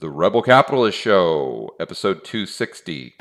The Rebel Capitalist Show, episode 260.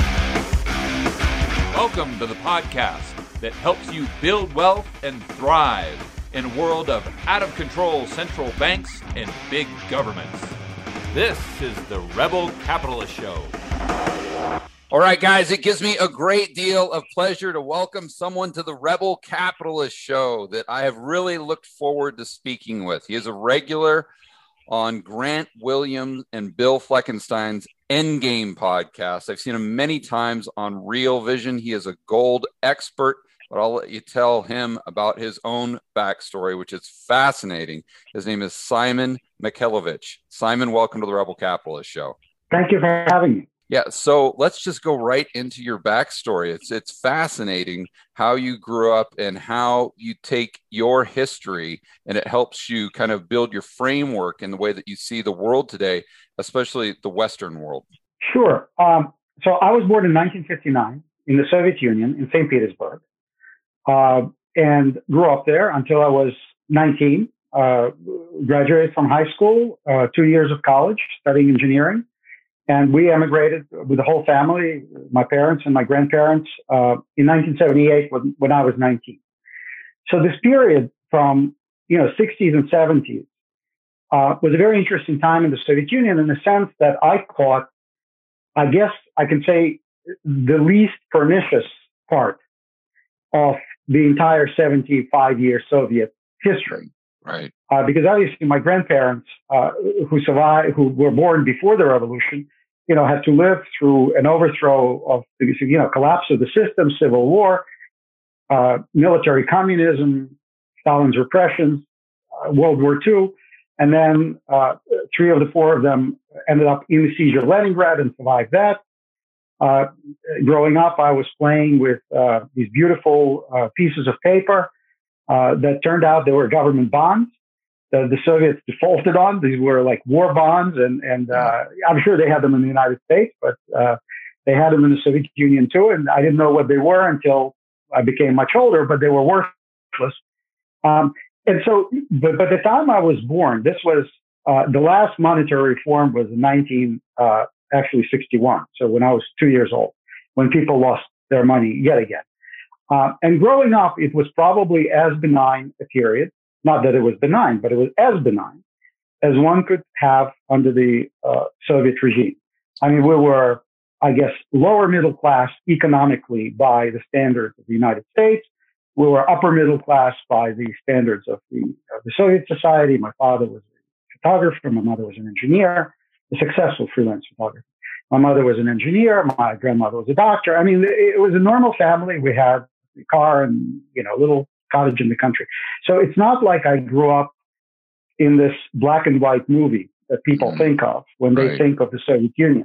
Welcome to the podcast that helps you build wealth and thrive in a world of out-of-control central banks and big governments. This is the Rebel Capitalist Show. All right, guys, it gives me a great deal of pleasure to welcome someone to the Rebel Capitalist Show that I have really looked forward to speaking with. He is a regular on Grant Williams and Bill Fleckenstein's Endgame podcast. I've seen him many times on Real Vision. He is a gold expert, but I'll let you tell him about his own backstory, which is fascinating. His name is Simon Mikhailovich. Simon, welcome to the Rebel Capitalist Show. Thank you for having me. Yeah, so let's just go right into your backstory. It's fascinating how you grew up and how you take your history and it helps you kind of build your framework in the way that you see the world today, especially the Western world. Sure. So I was born in 1959 in the Soviet Union in St. Petersburg and grew up there until I was 19. Graduated from high school, 2 years of college studying engineering. And we emigrated with the whole family, my parents and my grandparents, in 1978 when I was 19. So this period from, 60s and 70s was a very interesting time in the Soviet Union in the sense that I caught, I guess I can say, the least pernicious part of the entire 75-year Soviet history. Right. Because obviously my grandparents who survived, who were born before the revolution, had to live through an overthrow of the, collapse of the system, civil war, military communism, Stalin's repressions, World War II. And then 3 of the 4 of them ended up in the siege of Leningrad and survived that. Growing up, I was playing with these beautiful pieces of paper that turned out they were government bonds. The Soviets defaulted on. These were like war bonds, and I'm sure they had them in the United States, but they had them in the Soviet Union too. And I didn't know what they were until I became much older, but they were worthless. And so, but by the time I was born, this was the last monetary reform was in 1961. So when I was 2 years old, when people lost their money yet again. And growing up, it was probably as benign a period. Not that it was benign, but it was as benign as one could have under the Soviet regime. I mean, we were, I guess, lower middle class economically by the standards of the United States. We were upper middle class by the standards of the Soviet society. My father was a photographer. My mother was an engineer, a successful freelance photographer. My mother was an engineer. My grandmother was a doctor. I mean, it was a normal family. We had a car and, a little cottage in the country. So it's not like I grew up in this black and white movie that people think of when they think of the Soviet Union.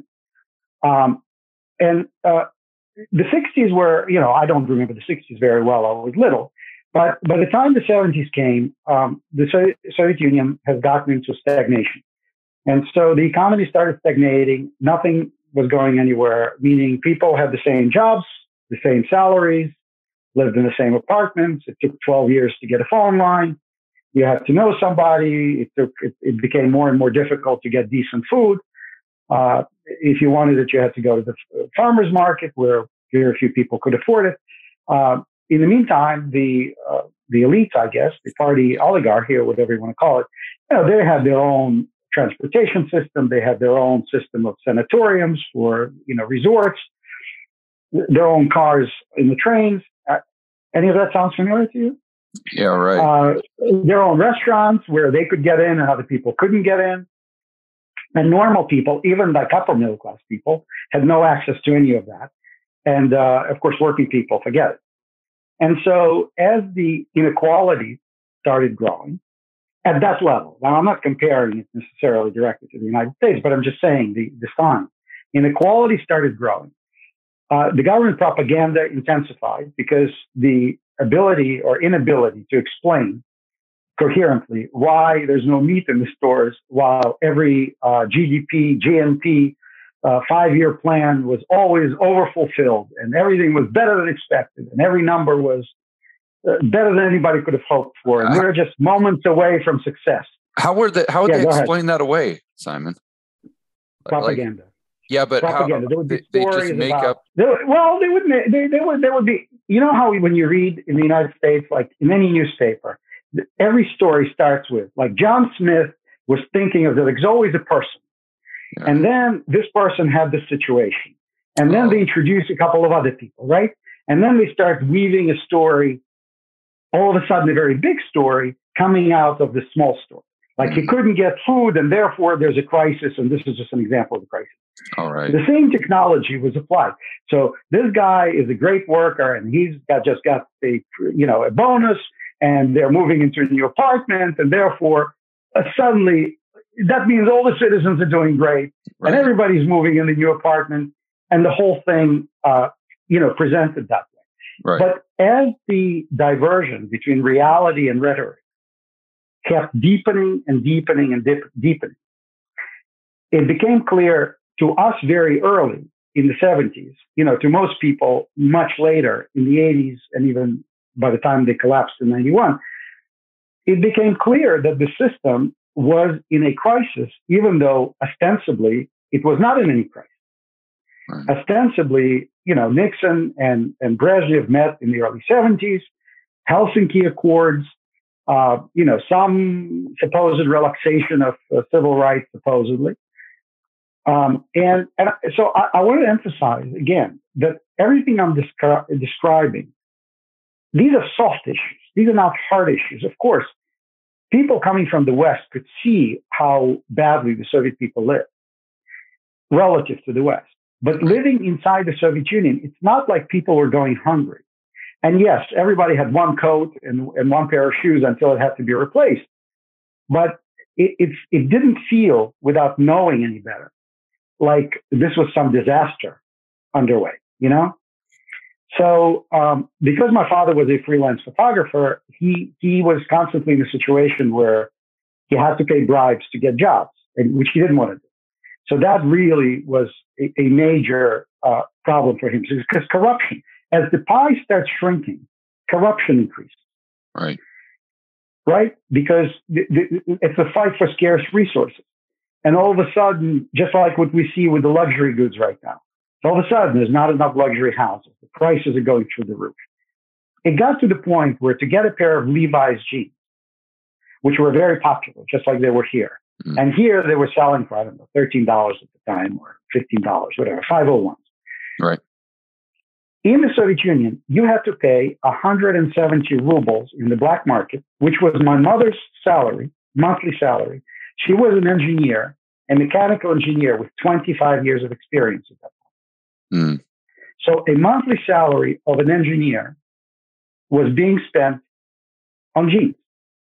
And the 60s were, I don't remember the 60s very well. I was little. But by the time the 70s came, the Soviet Union has gotten into stagnation. And so the economy started stagnating. Nothing was going anywhere, meaning people had the same jobs, the same salaries, lived in the same apartments. It took 12 years to get a phone line. You had to know somebody. It became more and more difficult to get decent food. If you wanted it, you had to go to the farmer's market where very few people could afford it. In the meantime, the elites, I guess, the party oligarchy or whatever you want to call it, they had their own transportation system. They had their own system of sanatoriums for, resorts, their own cars in the trains. Any of that sounds familiar to you? Yeah, right. Their own restaurants where they could get in and other people couldn't get in. And normal people, even like upper middle class people, had no access to any of that. And of course, working people, forget it. And so as the inequality started growing at that level, now I'm not comparing it necessarily directly to the United States, but I'm just saying the sign. Inequality started growing. The government propaganda intensified because the ability or inability to explain coherently why there's no meat in the stores while every GNP 5-year plan was always overfulfilled and everything was better than expected and every number was better than anybody could have hoped for. And we were just moments away from success. How would they explain that away, Simon? propaganda. Yeah, but propaganda. How there would be they stories just make about, up? They would be. You know how when you read in the United States, like in any newspaper, every story starts with like John Smith was thinking of that. There's always a person, and then this person had this situation, and then they introduce a couple of other people, right? And then they start weaving a story. All of a sudden, a very big story coming out of the small story. Like he couldn't get food, and therefore there's a crisis. And this is just an example of the crisis. All right. The same technology was applied. So this guy is a great worker, and he's just got a bonus, and they're moving into a new apartment, and therefore suddenly that means all the citizens are doing great, and everybody's moving in the new apartment, and the whole thing, presented that way. Right. But as the diversion between reality and rhetoric kept deepening and deepening and deepening, it became clear to us very early in the 70s, to most people much later in the 80s, and even by the time they collapsed in 91, it became clear that the system was in a crisis, even though ostensibly it was not in any crisis. Right. Ostensibly, Nixon and Brezhnev met in the early 70s, Helsinki Accords, some supposed relaxation of civil rights, supposedly. And so I want to emphasize again that everything I'm describing, these are soft issues. These are not hard issues. Of course, people coming from the West could see how badly the Soviet people lived relative to the West. But living inside the Soviet Union, it's not like people were going hungry. And yes, everybody had one coat and one pair of shoes until it had to be replaced. But it didn't feel, without knowing any better, like this was some disaster underway, So because my father was a freelance photographer, he was constantly in a situation where he had to pay bribes to get jobs, which he didn't want to do. So that really was a major problem for him, because corruption, as the pie starts shrinking, corruption increases. Right. Right? Because it's a fight for scarce resources. And all of a sudden, just like what we see with the luxury goods right now, all of a sudden there's not enough luxury houses. The prices are going through the roof. It got to the point where to get a pair of Levi's jeans, which were very popular, just like they were here. And here they were selling for, I don't know, $13 at the time, or $15, whatever, 501s. Right. In the Soviet Union, you had to pay 170 rubles in the black market, which was my mother's salary, monthly salary. She was an engineer, a mechanical engineer with 25 years of experience at that point. So a monthly salary of an engineer was being spent on jeans.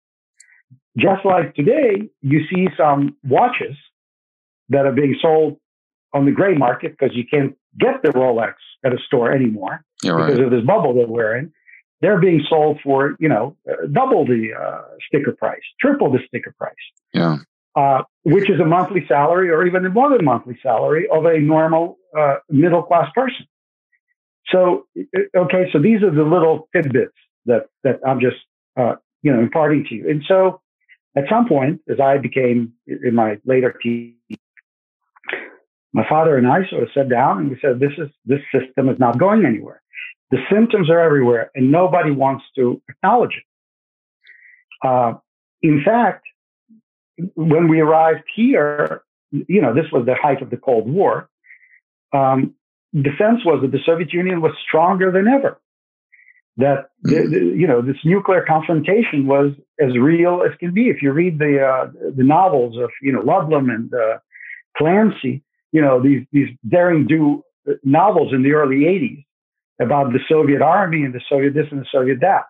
Just like today, you see some watches that are being sold on the gray market because you can't get the Rolex at a store anymore because of this bubble that we're in. They're being sold for, double the sticker price, triple the sticker price. Yeah. Which is a monthly salary or even more than monthly salary of a normal middle-class person. So, so these are the little tidbits that I'm just, imparting to you. And so at some point, as I became in my later teens, my father and I sort of sat down and we said, this system is not going anywhere. The symptoms are everywhere and nobody wants to acknowledge it. In fact, when we arrived here, this was the height of the Cold War. The sense was that the Soviet Union was stronger than ever. That this nuclear confrontation was as real as can be. If you read the novels of Ludlum and Clancy, these daring do novels in the early 80s about the Soviet army and the Soviet this and the Soviet that.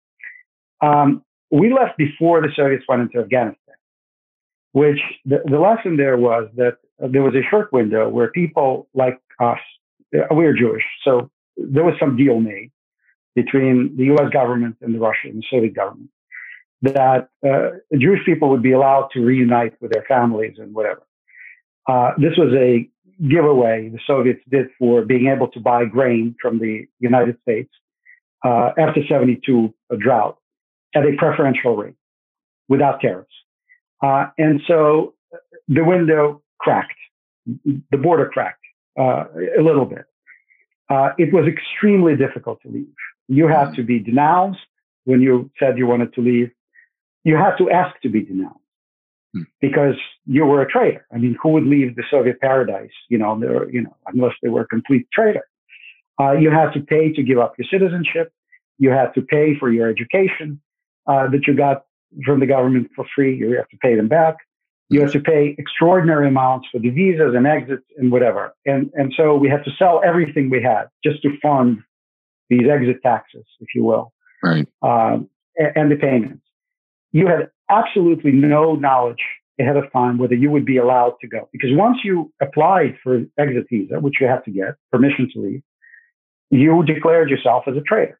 We left before the Soviets went into Afghanistan, which the lesson there was that there was a short window where people like us, we were Jewish, so there was some deal made between the U.S. government and the Russian and Soviet government that Jewish people would be allowed to reunite with their families and whatever. This was a giveaway the Soviets did for being able to buy grain from the United States after 72 drought at a preferential rate without tariffs. And so the window cracked. the border cracked a little bit. It was extremely difficult to leave. You had to be denounced when you said you wanted to leave. You had to ask to be denounced because you were a traitor. I mean, who would leave the Soviet paradise, unless they were a complete traitor? You had to pay to give up your citizenship. You had to pay for your education that you got from the government for free. You have to pay them back. You have to pay extraordinary amounts for the visas and exits and whatever. And so we had to sell everything we had just to fund these exit taxes, if you will, right? And the payments. You had absolutely no knowledge ahead of time whether you would be allowed to go. Because once you applied for exit visa, which you have to get permission to leave, you declared yourself as a traitor.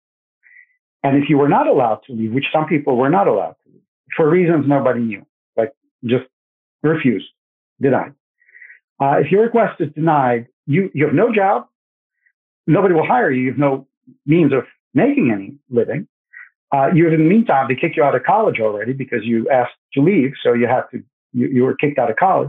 And if you were not allowed to leave, which some people were not allowed to leave, for reasons nobody knew, like just refused, denied. If your request is denied, you have no job. Nobody will hire you. You have no means of making any living. In the meantime, they kick you out of college already because you asked to leave. So you were kicked out of college.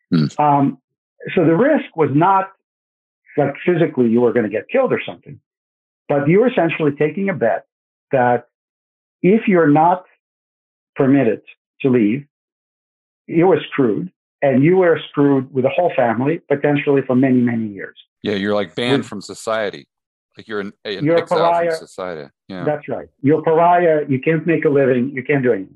So the risk was not like physically you were going to get killed or something, but you were essentially taking a bet that if you're not permitted to leave, you were screwed, and you were screwed with the whole family, potentially for many, many years. Yeah, you're like banned from society. Like you're an exile a pariah from society. Yeah. That's right. You're a pariah. You can't make a living. You can't do anything.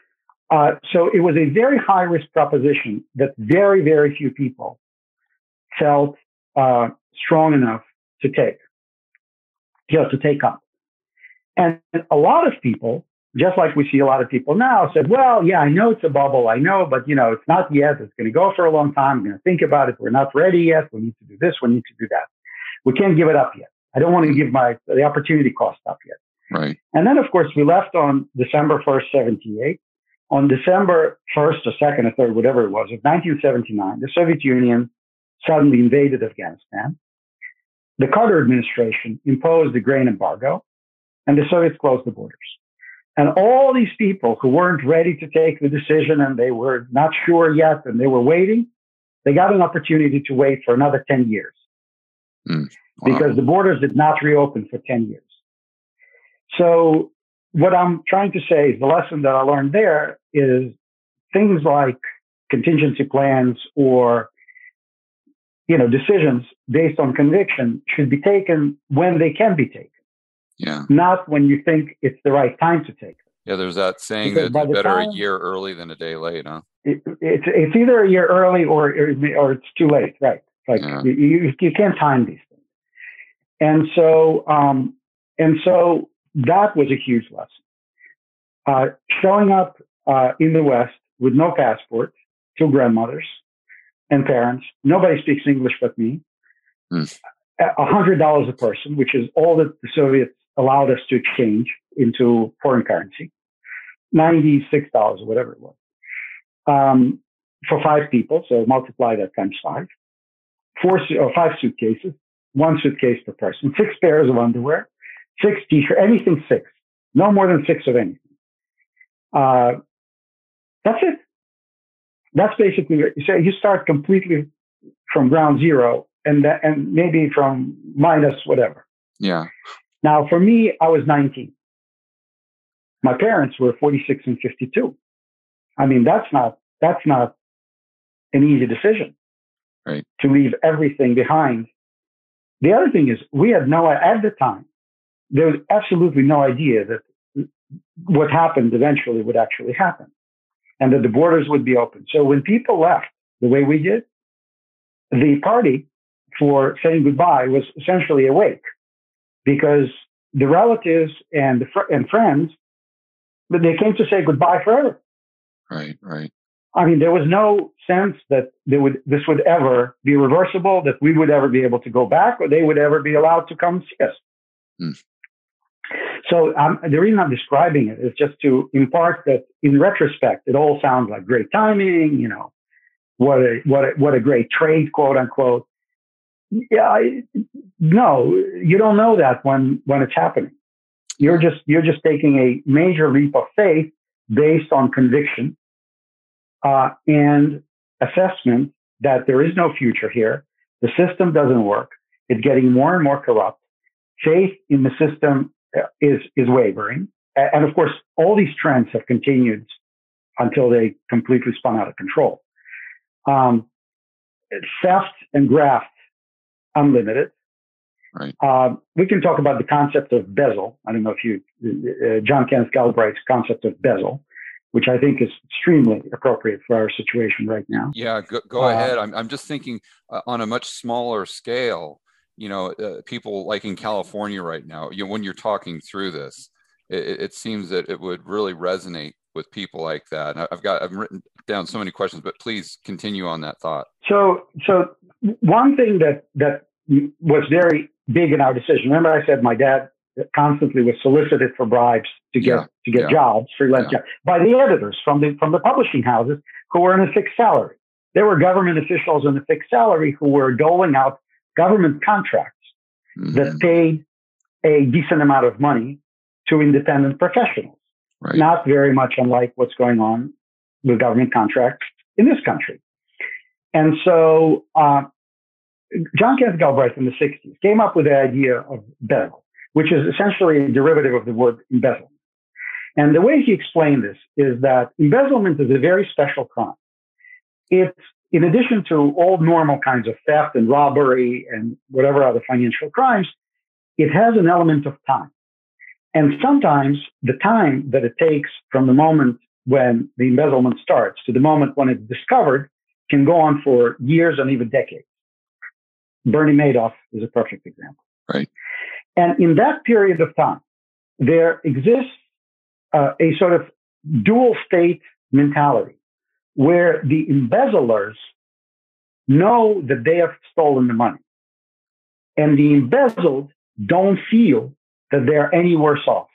So it was a very high-risk proposition that very, very few people felt strong enough to take up. And a lot of people, just like we see a lot of people now, said, well, yeah, I know it's a bubble. I know, but, it's not yet. It's going to go for a long time. I'm going to think about it. We're not ready yet. We need to do this. We need to do that. We can't give it up yet. I don't want to give the opportunity cost up yet. Right. And then, of course, we left on December 1st, 78. On December 1st or 2nd or 3rd, whatever it was, of 1979, the Soviet Union suddenly invaded Afghanistan. The Carter administration imposed the grain embargo, and the Soviets closed the borders. And all these people who weren't ready to take the decision and they were not sure yet and they were waiting, they got an opportunity to wait for another 10 years. Wow. Because the borders did not reopen for 10 years. So what I'm trying to say is the lesson that I learned there is things like contingency plans or decisions based on conviction should be taken when they can be taken. Yeah. Not when you think it's the right time to take them. Yeah, there's that saying that it's better a year early than a day late, huh? It's either a year early or it's too late, right? Like you can't time these things. And so that was a huge lesson. Showing up in the West with no passport, two grandmothers and parents, nobody speaks English but me. $100 a person, which is all that the Soviets allowed us to exchange into foreign currency, $96 or whatever it was, for 5 people. So multiply that times 5. 5 suitcases, 1 suitcase per person, 6 pairs of underwear, 6 t-shirts, anything 6, no more than 6 of anything. That's it. That's basically what you say. You start completely from ground zero and maybe from minus whatever. Yeah. Now, for me, I was 19. My parents were 46 and 52. I mean, that's not an easy decision, right? To leave everything behind. The other thing is, we had at the time, there was absolutely no idea that what happened eventually would actually happen and that the borders would be open. So when people left the way we did, the party for saying goodbye was essentially a wake, because the relatives and friends, they came to say goodbye forever. Right. I mean, there was no sense that this would ever be reversible, that we would ever be able to go back, or they would ever be allowed to come see us. So the reason I'm describing it is just to impart that in retrospect, it all sounds like great timing, what a great trade, quote unquote. Yeah, no, you don't know that when it's happening. You're just taking a major leap of faith based on conviction and assessment that there is no future here. The system doesn't work. It's getting more and more corrupt. Faith in the system is wavering. And of course, all these trends have continued until they completely spun out of control. Theft and graft, unlimited. Right. We can talk about the concept of bezel. I don't know if John Kenneth Galbraith's concept of bezel, which I think is extremely appropriate for our situation right now. Yeah, go ahead. I'm just thinking on a much smaller scale, people like in California right now, when you're talking through this, it seems that it would really resonate with people like that. And I've written down so many questions, but please continue on that thought. So one thing that was very big in our decision. Remember, I said my dad constantly was solicited for bribes to get jobs, freelance jobs, by the editors from the publishing houses who were in a fixed salary. There were government officials in a fixed salary who were doling out government contracts that paid a decent amount of money to independent professionals. Right. Not very much unlike what's going on with government contracts in this country. And so John Kenneth Galbraith in the 60s came up with the idea of bezel, which is essentially a derivative of the word embezzlement. And the way he explained this is that embezzlement is a very special crime. It's, in addition to all normal kinds of theft and robbery and whatever other financial crimes, it has an element of time. And sometimes the time that it takes from the moment when the embezzlement starts to the moment when it's discovered can go on for years and even decades. Bernie Madoff is a perfect example. Right. And in that period of time, there exists a sort of dual state mentality where the embezzlers know that they have stolen the money, and the embezzled don't feel that they're any worse off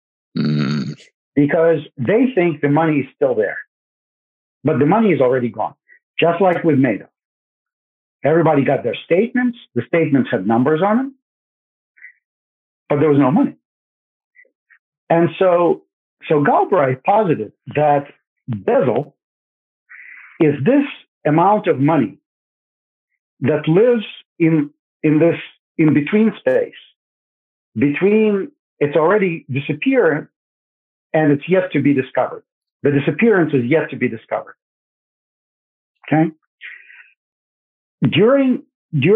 because they think the money is still there, but the money is already gone. Just like with Madoff, everybody got their statements. The statements had numbers on them, but there was no money. And so Galbraith posited that bezel is this amount of money that lives in this in between space, between it's already disappeared and it's yet to be discovered. The disappearance is yet to be discovered. Okay. During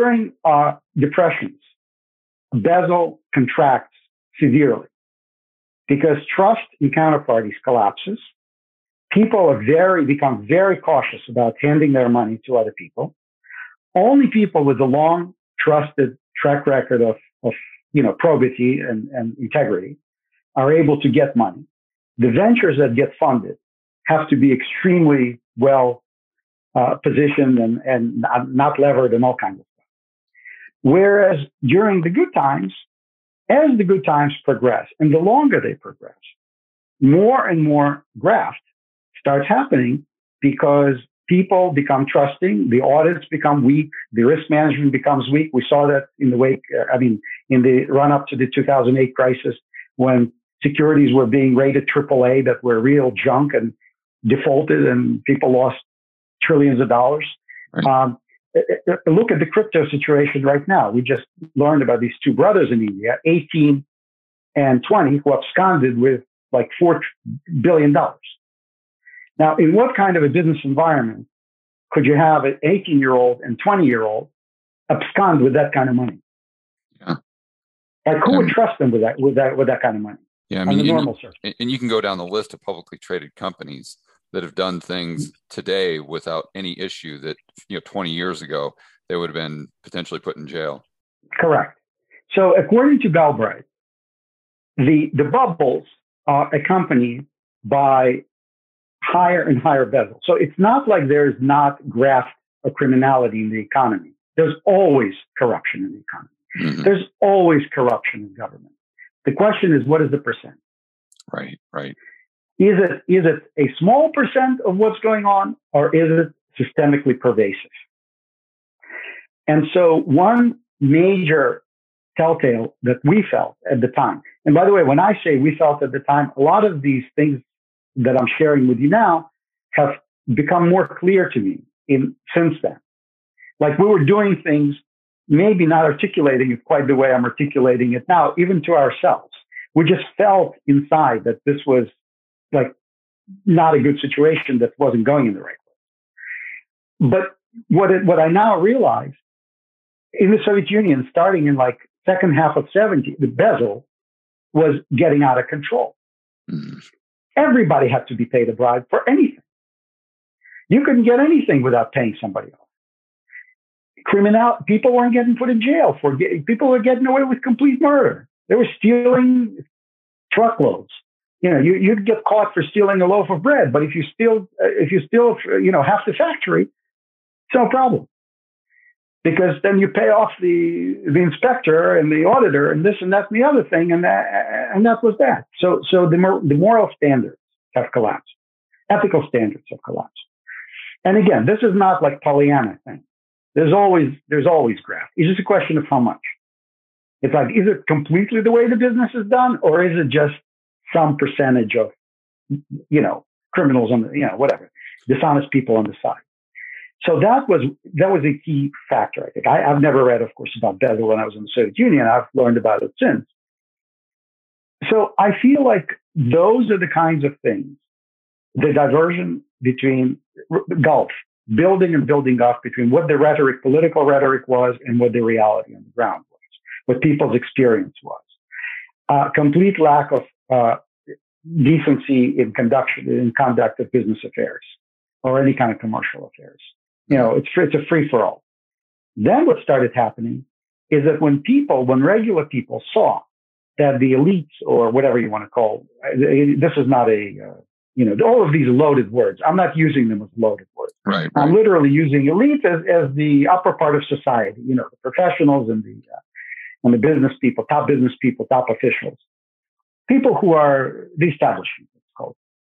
depressions, bezel contracts severely because trust in counterparties collapses. People become very cautious about handing their money to other people. Only people with a long, trusted track record of probity and integrity are able to get money. The ventures that get funded have to be extremely well positioned and not levered and all kinds of stuff. Whereas during the good times, as the good times progress and the longer they progress, more and more graft starts happening because people become trusting, the audits become weak, the risk management becomes weak. We saw that in the run up to the 2008 crisis when securities were being rated AAA that were real junk and defaulted and people lost trillions of dollars. Right. Look at the crypto situation right now. We just learned about these two brothers in India, 18 and 20, who absconded with like $4 billion. Now, in what kind of a business environment could you have an 18-year-old and 20-year-old abscond with that kind of money? Yeah. Like who would trust them with that kind of money? Yeah, I mean, and you can go down the list of publicly traded companies that have done things today without any issue that 20 years ago they would have been potentially put in jail. Correct. So according to Galbraith, the bubbles are accompanied by higher and higher bezel. So it's not like there's not graft or criminality in the economy. There's always corruption in the economy. Mm-hmm. There's always corruption in government. The question is, what is the percent? Right. Is it a small percent of what's going on, or is it systemically pervasive? And so one major telltale that we felt at the time, and by the way, when I say we felt at the time, a lot of these things that I'm sharing with you now have become more clear to me since then. Like we were doing things, maybe not articulating it quite the way I'm articulating it now, even to ourselves. We just felt inside that this was like not a good situation that wasn't going in the right place. But what I now realize in the Soviet Union, starting in like second half of 70, the bezel was getting out of control. Mm. Everybody had to be paid a bribe for anything. You couldn't get anything without paying somebody else. People weren't getting put in jail people were getting away with complete murder. They were stealing truckloads. You'd get caught for stealing a loaf of bread, but if you steal, half the factory, it's no problem. Because then you pay off the inspector and the auditor and this and that and the other thing, and that was that. So the moral standards have collapsed, ethical standards have collapsed. And again, this is not like Pollyanna thing. There's always graft. It's just a question of how much. It's like, is it completely the way the business is done, or is it just some percentage of, criminals on the, whatever, dishonest people on the side? So that was a key factor, I think. I've never read, of course, about bezel when I was in the Soviet Union. I've learned about it since. So I feel like those are the kinds of things, the diversion between gulf, building and building up between what the political rhetoric was and what the reality on the ground was, what people's experience was. Complete lack of decency in conduct of business affairs or any kind of commercial affairs. It's a free for all. Then what started happening is that when regular people saw that the elites, or whatever you want to call, this is not all of these loaded words. I'm not using them as loaded words. Right. I'm literally using elite as the upper part of society. The professionals and the business people, top officials, people who are the establishment. It's called.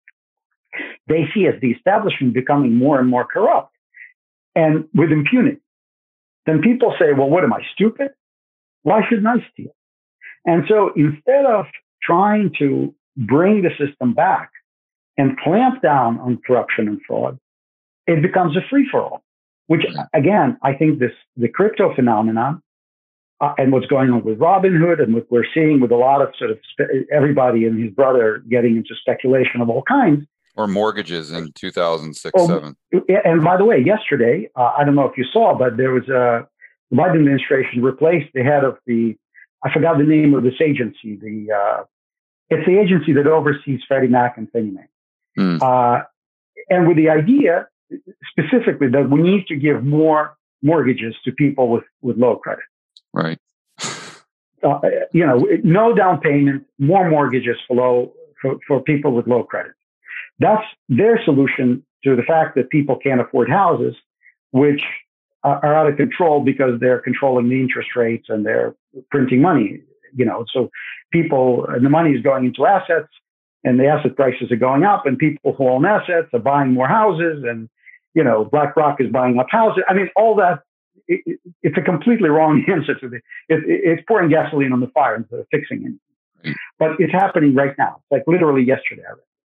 They see as the establishment becoming more and more corrupt. And with impunity. Then people say, well, what am I, stupid? Why shouldn't I steal? And so instead of trying to bring the system back and clamp down on corruption and fraud, it becomes a free-for-all, which, again, I think the crypto phenomenon and what's going on with Robinhood and what we're seeing with a lot of sort of everybody and his brother getting into speculation of all kinds, or mortgages in 2006-07. And by the way, yesterday, I don't know if you saw, but there was the Biden administration replaced the head of I forgot the name of this agency. It's the agency that oversees Freddie Mac and Fannie Mae. And with the idea, specifically, that we need to give more mortgages to people with low credit. Right. No down payment, more mortgages for people with low credit. That's their solution to the fact that people can't afford houses, which are out of control because they're controlling the interest rates and they're printing money. So the money is going into assets, and the asset prices are going up, and people who own assets are buying more houses, and BlackRock is buying up houses. I mean, all that. It's a completely wrong answer to it's pouring gasoline on the fire instead of fixing anything. But it's happening right now. It's like literally yesterday.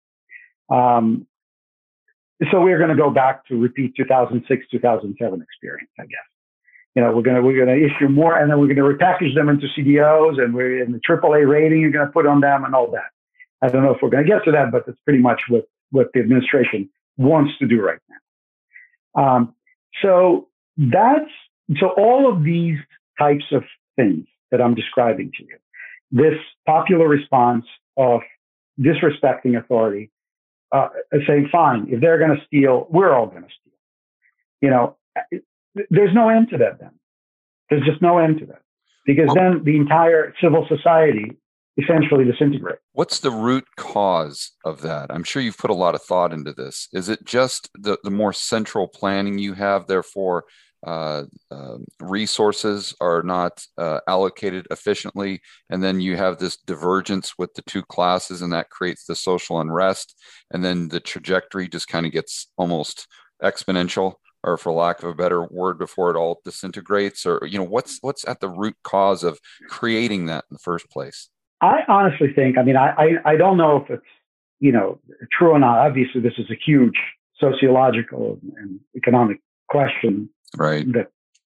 So we're going to go back to repeat 2006, 2007 experience, I guess. We're going to issue more, and then we're going to repackage them into CDOs, and we're in the AAA rating you're going to put on them and all that. I don't know if we're going to get to that, but that's pretty much what the administration wants to do right now. So all of these types of things that I'm describing to you, this popular response of disrespecting authority, saying, fine, if they're going to steal, we're all going to steal. There's no end to that then. There's just no end to that. Because then the entire civil society essentially disintegrates. What's the root cause of that? I'm sure you've put a lot of thought into this. Is it just the more central planning you have, therefore resources are not allocated efficiently, and then you have this divergence with the two classes, and that creates the social unrest, and then the trajectory just kind of gets almost exponential, or for lack of a better word, before it all disintegrates? Or what's at the root cause of creating that in the first place? I honestly think, I don't know if it's true or not. Obviously, this is a huge sociological and economic question, right, that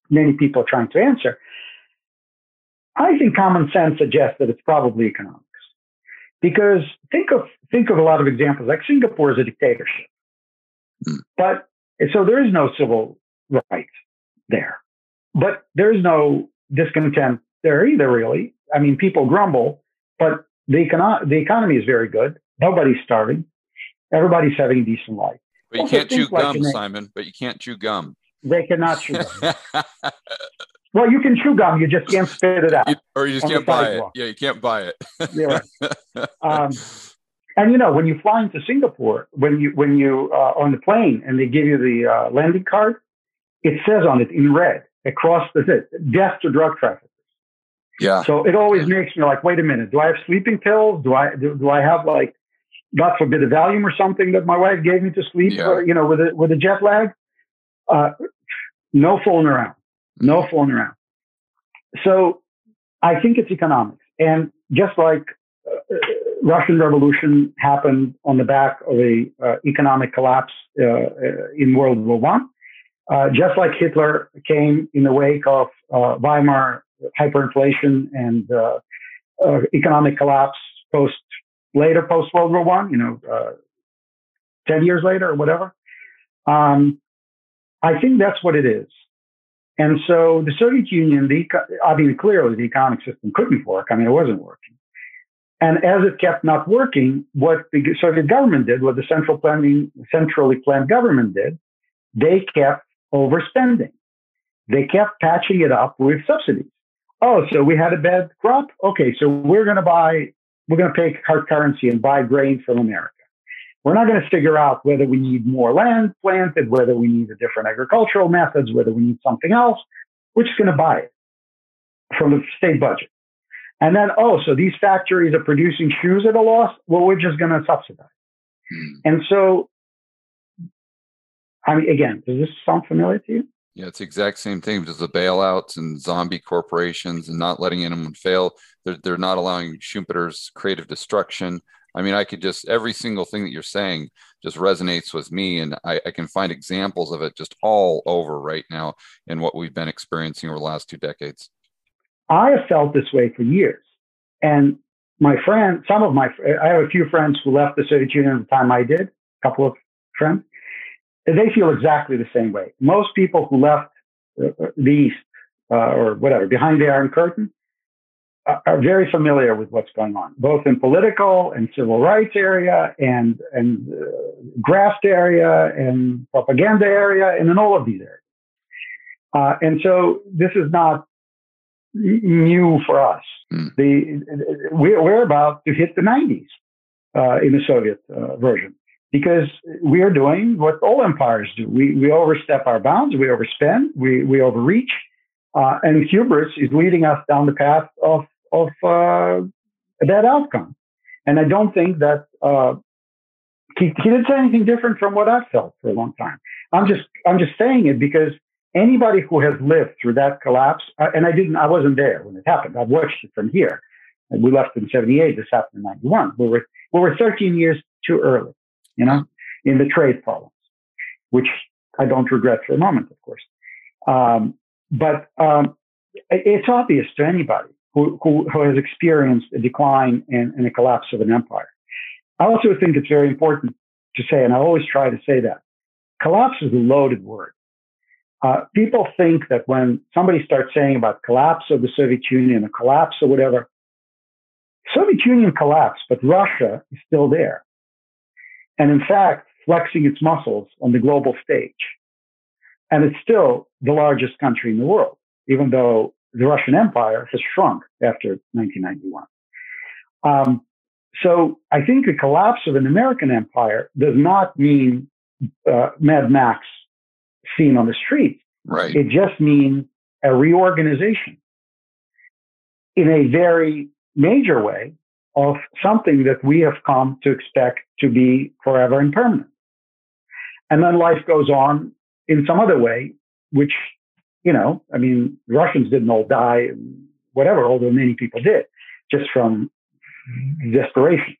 many people are trying to answer. I think common sense suggests that it's probably economics. Because think of a lot of examples, like Singapore is a dictatorship. But so there is no civil rights there. But there is no discontent there either, really. I mean, people grumble, but the economy is very good. Nobody's starving. Everybody's having a decent life. But you can't chew gum, Simon. But you can't chew gum. They cannot chew gum. Well, you can chew gum. You just can't spit it out. Or you just can't buy it. Yeah, you can't buy it. Yeah, right. And when you fly into Singapore, when you on the plane and they give you the landing card, it says on it in red across death to drug traffickers. Yeah. So it always makes me like, wait a minute, do I have sleeping pills? Do I have, like, God forbid, a Valium or something that my wife gave me to sleep? Yeah. With a jet lag. No fooling around. No fooling around. So I think it's economics, and just like Russian Revolution happened on the back of a economic collapse in World War I, just like Hitler came in the wake of Weimar hyperinflation and economic collapse post World War I, 10 years later or whatever. I think that's what it is. And so the Soviet Union, clearly the economic system couldn't work. I mean, it wasn't working. And as it kept not working, what the Soviet government did, what the centrally planned government did, they kept overspending. They kept patching it up with subsidies. Oh, so we had a bad crop? Okay, so we're going to pay hard currency and buy grain from America. We're not going to figure out whether we need more land planted, whether we need a different agricultural methods, whether we need something else. We're just going to buy it from the state budget. And then, so these factories are producing shoes at a loss? Well, we're just going to subsidize. And so, I mean, again, does this sound familiar to you? Yeah, it's the exact same thing. Just the bailouts and zombie corporations and not letting anyone fail. They're not allowing Schumpeter's creative destruction. I mean, every single thing that you're saying just resonates with me, and I can find examples of it just all over right now in what we've been experiencing over the last 2 decades. I have felt this way for years. And I have a few friends who left the Soviet Union at the time I did, a couple of friends, and they feel exactly the same way. Most people who left the East, or whatever, behind the Iron Curtain, are very familiar with what's going on, both in political and civil rights area and graft area and propaganda area and in all of these areas. And so this is not new for us. We're about to hit the 90s in the Soviet version, because we are doing what all empires do. We overstep our bounds, we overspend, we overreach, and hubris is leading us down the path of a bad outcome. And I don't think that he didn't say anything different from what I've felt for a long time. I'm just saying it because anybody who has lived through that collapse, and I wasn't there when it happened. I've watched it from here. And we left in 78. This happened in 91. We were 13 years too early, in the trade problems, which I don't regret for a moment, of course. But it's obvious to anybody who has experienced a decline and a collapse of an empire. I also think it's very important to say, and I always try to say that, collapse is a loaded word. People think that when somebody starts saying about collapse of the Soviet Union, a collapse or whatever, Soviet Union collapsed, but Russia is still there. And in fact, flexing its muscles on the global stage. And it's still the largest country in the world, even though the Russian Empire has shrunk after 1991. So I think the collapse of an American empire does not mean Mad Max scene on the street. Right. It just means a reorganization in a very major way of something that we have come to expect to be forever and permanent. And then life goes on in some other way, which, the Russians didn't all die, whatever, although many people did, just from desperation.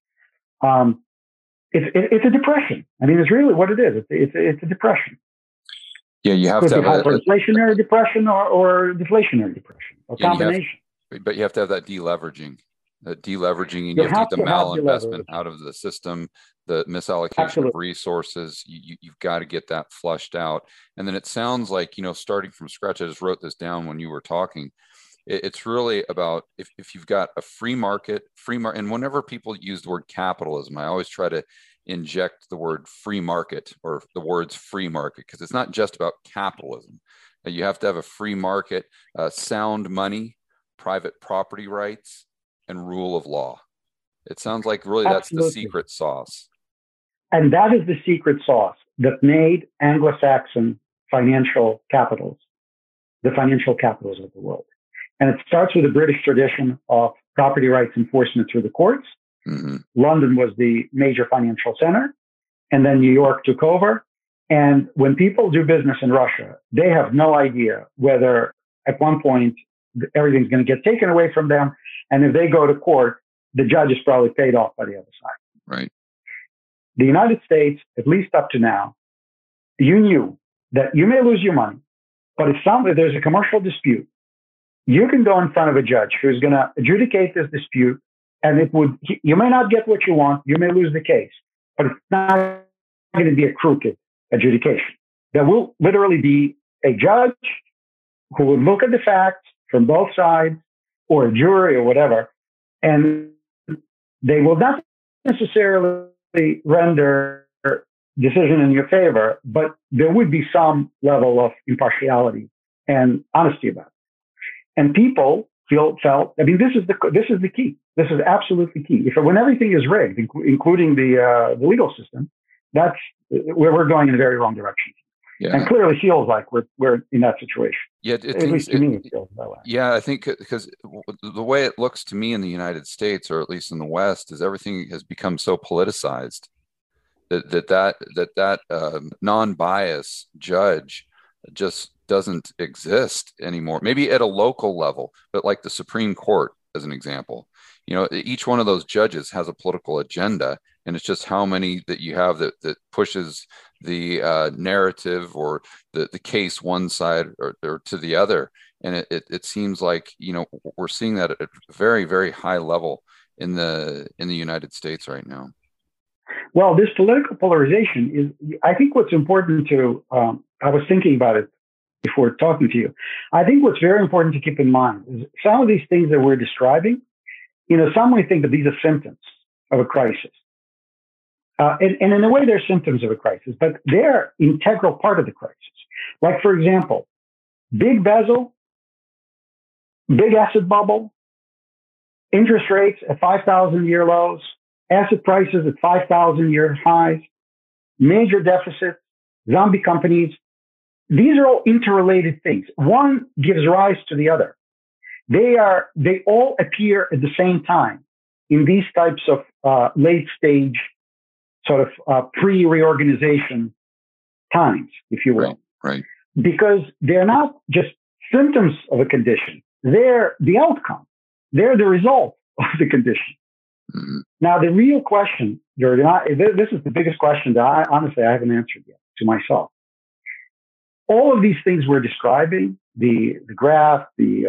It's a depression. I mean, it's really what it is. It's a depression. Yeah, you have Could to be have hyperinflationary depression or deflationary depression, or combination. but you have to have that deleveraging. And You you have to get have the to have malinvestment deleveraging. out of the system, the misallocation of Absolutely. resources. You've got to get that flushed out. And then it sounds like, starting from scratch, I just wrote this down when you were talking. It's really about if you've got a free market, and whenever people use the word capitalism, I always try to inject the word free market or the words free market, because it's not just about capitalism. You have to have a free market, sound money, private property rights, and rule of law. It sounds like really that's the Absolutely. secret sauce. And that is the secret sauce that made Anglo-Saxon financial capitals the financial capitals of the world. And it starts with the British tradition of property rights enforcement through the courts. Mm-hmm. London was the major financial center, and then New York took over. And when people do business in Russia, they have no idea whether at one point everything's going to get taken away from them. And if they go to court, the judge is probably paid off by the other side. Right. The United States, at least up to now, you knew that you may lose your money, but if there's a commercial dispute, you can go in front of a judge who's going to adjudicate this dispute, and you may not get what you want, you may lose the case, but it's not going to be a crooked adjudication. There will literally be a judge who will look at the facts from both sides, or a jury or whatever, and they will not necessarily render decision in your favor, but there would be some level of impartiality and honesty about it. And people felt, I mean, this is the key. This is absolutely key. When everything is rigged, including the legal system, that's where we're going in a very wrong direction. Yeah. And clearly feels like we're in that situation. Yeah, at least to me, it feels that way. Yeah, I think because the way it looks to me in the United States, or at least in the West, is everything has become so politicized that non-bias judge just doesn't exist anymore. Maybe at a local level, but like the Supreme Court, as an example, each one of those judges has a political agenda, and it's just how many that you have that pushes the narrative or the case one side or to the other. And it seems like, we're seeing that at a very, very high level in the United States right now. Well, this political polarization is, I think what's important to, I was thinking about it before talking to you. I think what's very important to keep in mind is some of these things that we're describing, some may think that these are symptoms of a crisis. And in a way, they're symptoms of a crisis, but they're integral part of the crisis. Like, for example, big bezel, big asset bubble, interest rates at 5,000-year lows, asset prices at 5,000-year highs, major deficits, zombie companies. These are all interrelated things. One gives rise to the other. They all appear at the same time in these types of late stage sort of pre-reorganization times, if you will. Right. Because they're not just symptoms of a condition. They're the outcome. They're the result of the condition. Mm-hmm. Now, the real question, this is the biggest question that I haven't answered yet to myself. All of these things we're describing, the graph, the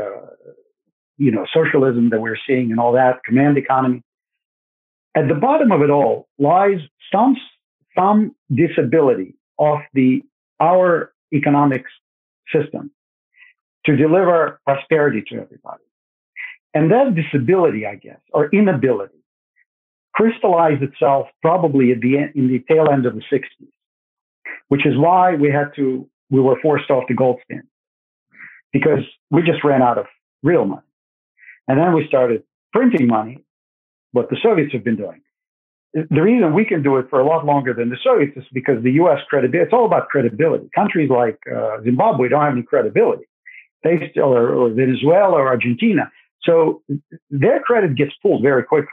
socialism that we're seeing and all that, command economy, at the bottom of it all lies some disability of our economic system to deliver prosperity to everybody. And that disability, I guess, or inability, crystallized itself probably in the tail end of the 60s, which is why we were forced off the gold standard, because we just ran out of real money. And then we started printing money, what the Soviets have been doing. The reason we can do it for a lot longer than the Soviets is because the U.S. credibility, it's all about credibility. Countries like Zimbabwe don't have any credibility. They still, or Venezuela or Argentina. So their credit gets pulled very quickly.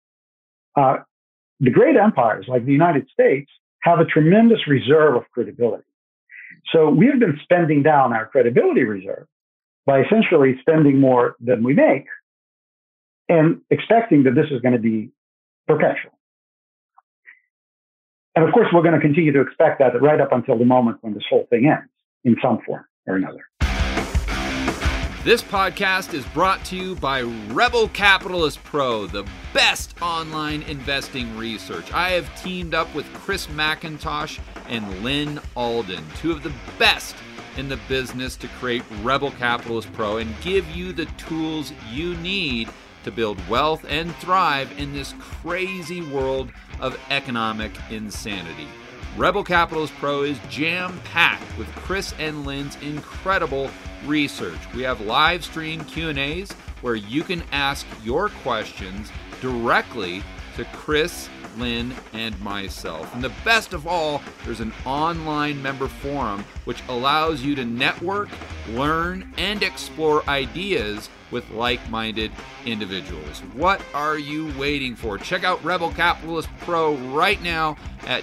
The great empires like the United States have a tremendous reserve of credibility. So we've been spending down our credibility reserve by essentially spending more than we make and expecting that this is going to be perpetual. And of course, we're going to continue to expect that right up until the moment when this whole thing ends. in some form or another. This podcast is brought to you by Rebel Capitalist Pro, the best online investing research. I have teamed up with Chris McIntosh and Lynn Alden, two of the best in the business, to create Rebel Capitalist Pro and give you the tools you need to build wealth and thrive in this crazy world of economic insanity. Rebel Capitalist Pro is jam-packed with Chris and Lynn's incredible research. We have live stream Q&As where you can ask your questions directly to Chris, Lynn, and myself. And the best of all, there's an online member forum which allows you to network, learn, and explore ideas with like-minded individuals. What are you waiting for? Check out Rebel Capitalist Pro right now at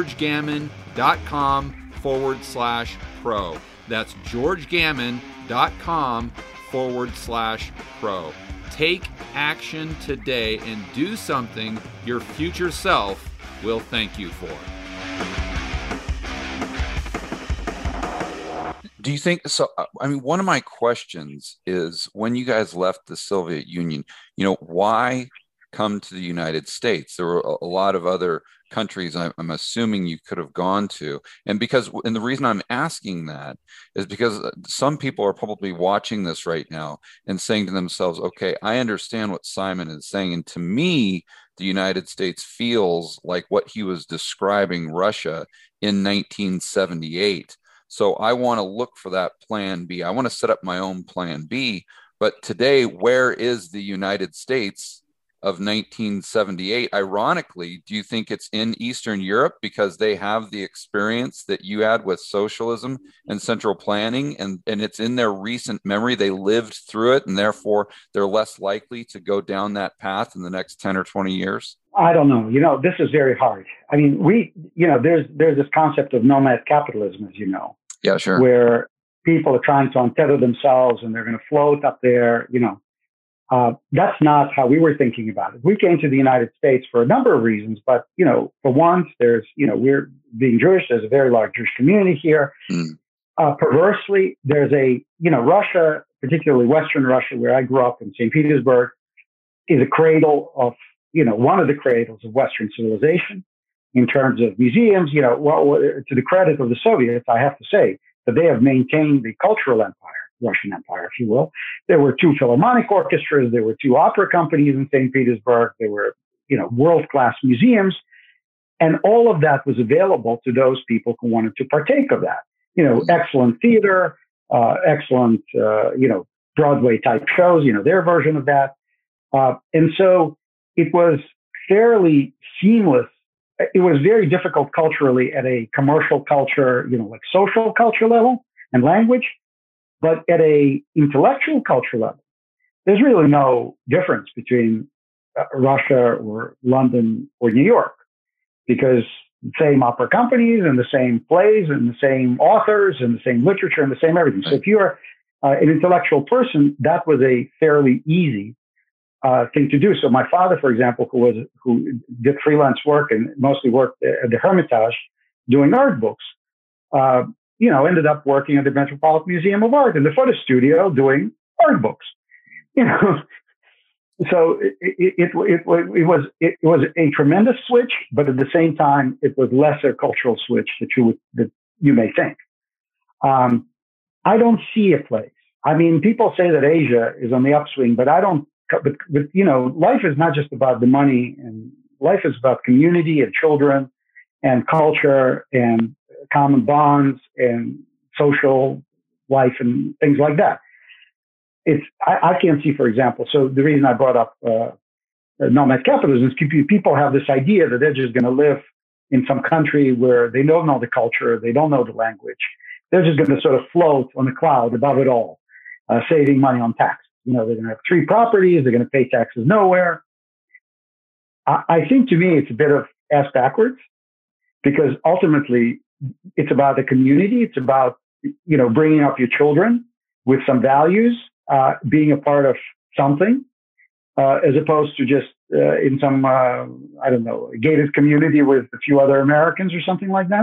georgegammon.com/pro. That's georgegammon.com/pro. Take action today and do something your future self will thank you for. Do you think so? I mean, one of my questions is, when you guys left the Soviet Union, why come to the United States? There were a lot of other countries I'm assuming you could have gone to. And the reason I'm asking that is because some people are probably watching this right now and saying to themselves, okay, I understand what Simon is saying. And to me, the United States feels like what he was describing Russia in 1978. So I want to look for that plan B. I want to set up my own plan B. But today, where is the United States of 1978? Ironically, do you think it's in Eastern Europe because they have the experience that you had with socialism and central planning, and it's in their recent memory? They lived through it, and therefore they're less likely to go down that path in the next 10 or 20 years? I don't know. This is very hard. I mean, there's this concept of nomad capitalism, as you know. Yeah, sure. Where people are trying to untether themselves and they're going to float up there, That's not how we were thinking about it. We came to the United States for a number of reasons, but, for once, we're being Jewish. There's a very large Jewish community here. Perversely, there's Russia, particularly Western Russia, where I grew up in St. Petersburg, is a cradle of, one of the cradles of Western civilization in terms of museums. To the credit of the Soviets, I have to say that they have maintained the cultural empire, Russian Empire, if you will. There were 2 philharmonic orchestras. There were 2 opera companies in St. Petersburg. There were, world-class museums. And all of that was available to those people who wanted to partake of that. Excellent theater, excellent, Broadway-type shows, their version of that. And so it was fairly seamless. It was very difficult culturally at a commercial culture, like social culture level and language. But at a intellectual culture level, there's really no difference between Russia or London or New York, because the same opera companies and the same plays and the same authors and the same literature and the same everything. So if you're an intellectual person, that was a fairly easy thing to do. So my father, for example, who did freelance work and mostly worked at the Hermitage doing art books, ended up working at the Metropolitan Museum of Art in the photo studio doing art books. So it was a tremendous switch, but at the same time, it was lesser cultural switch that you may think. I don't see a place. I mean, people say that Asia is on the upswing, but I don't. But life is not just about the money, and life is about community and children and culture and common bonds and social life and things like that. I can't see, for example, so the reason I brought up nomad capitalism is people have this idea that they're just going to live in some country where they don't know the culture, they don't know the language. They're just going to sort of float on a cloud above it all, saving money on taxes. They're going to have 3 properties, they're going to pay taxes nowhere. I think, to me, it's a bit of ass backwards, because ultimately it's about the community. It's about, bringing up your children with some values, being a part of something, as opposed to just in some, gated community with a few other Americans or something like that.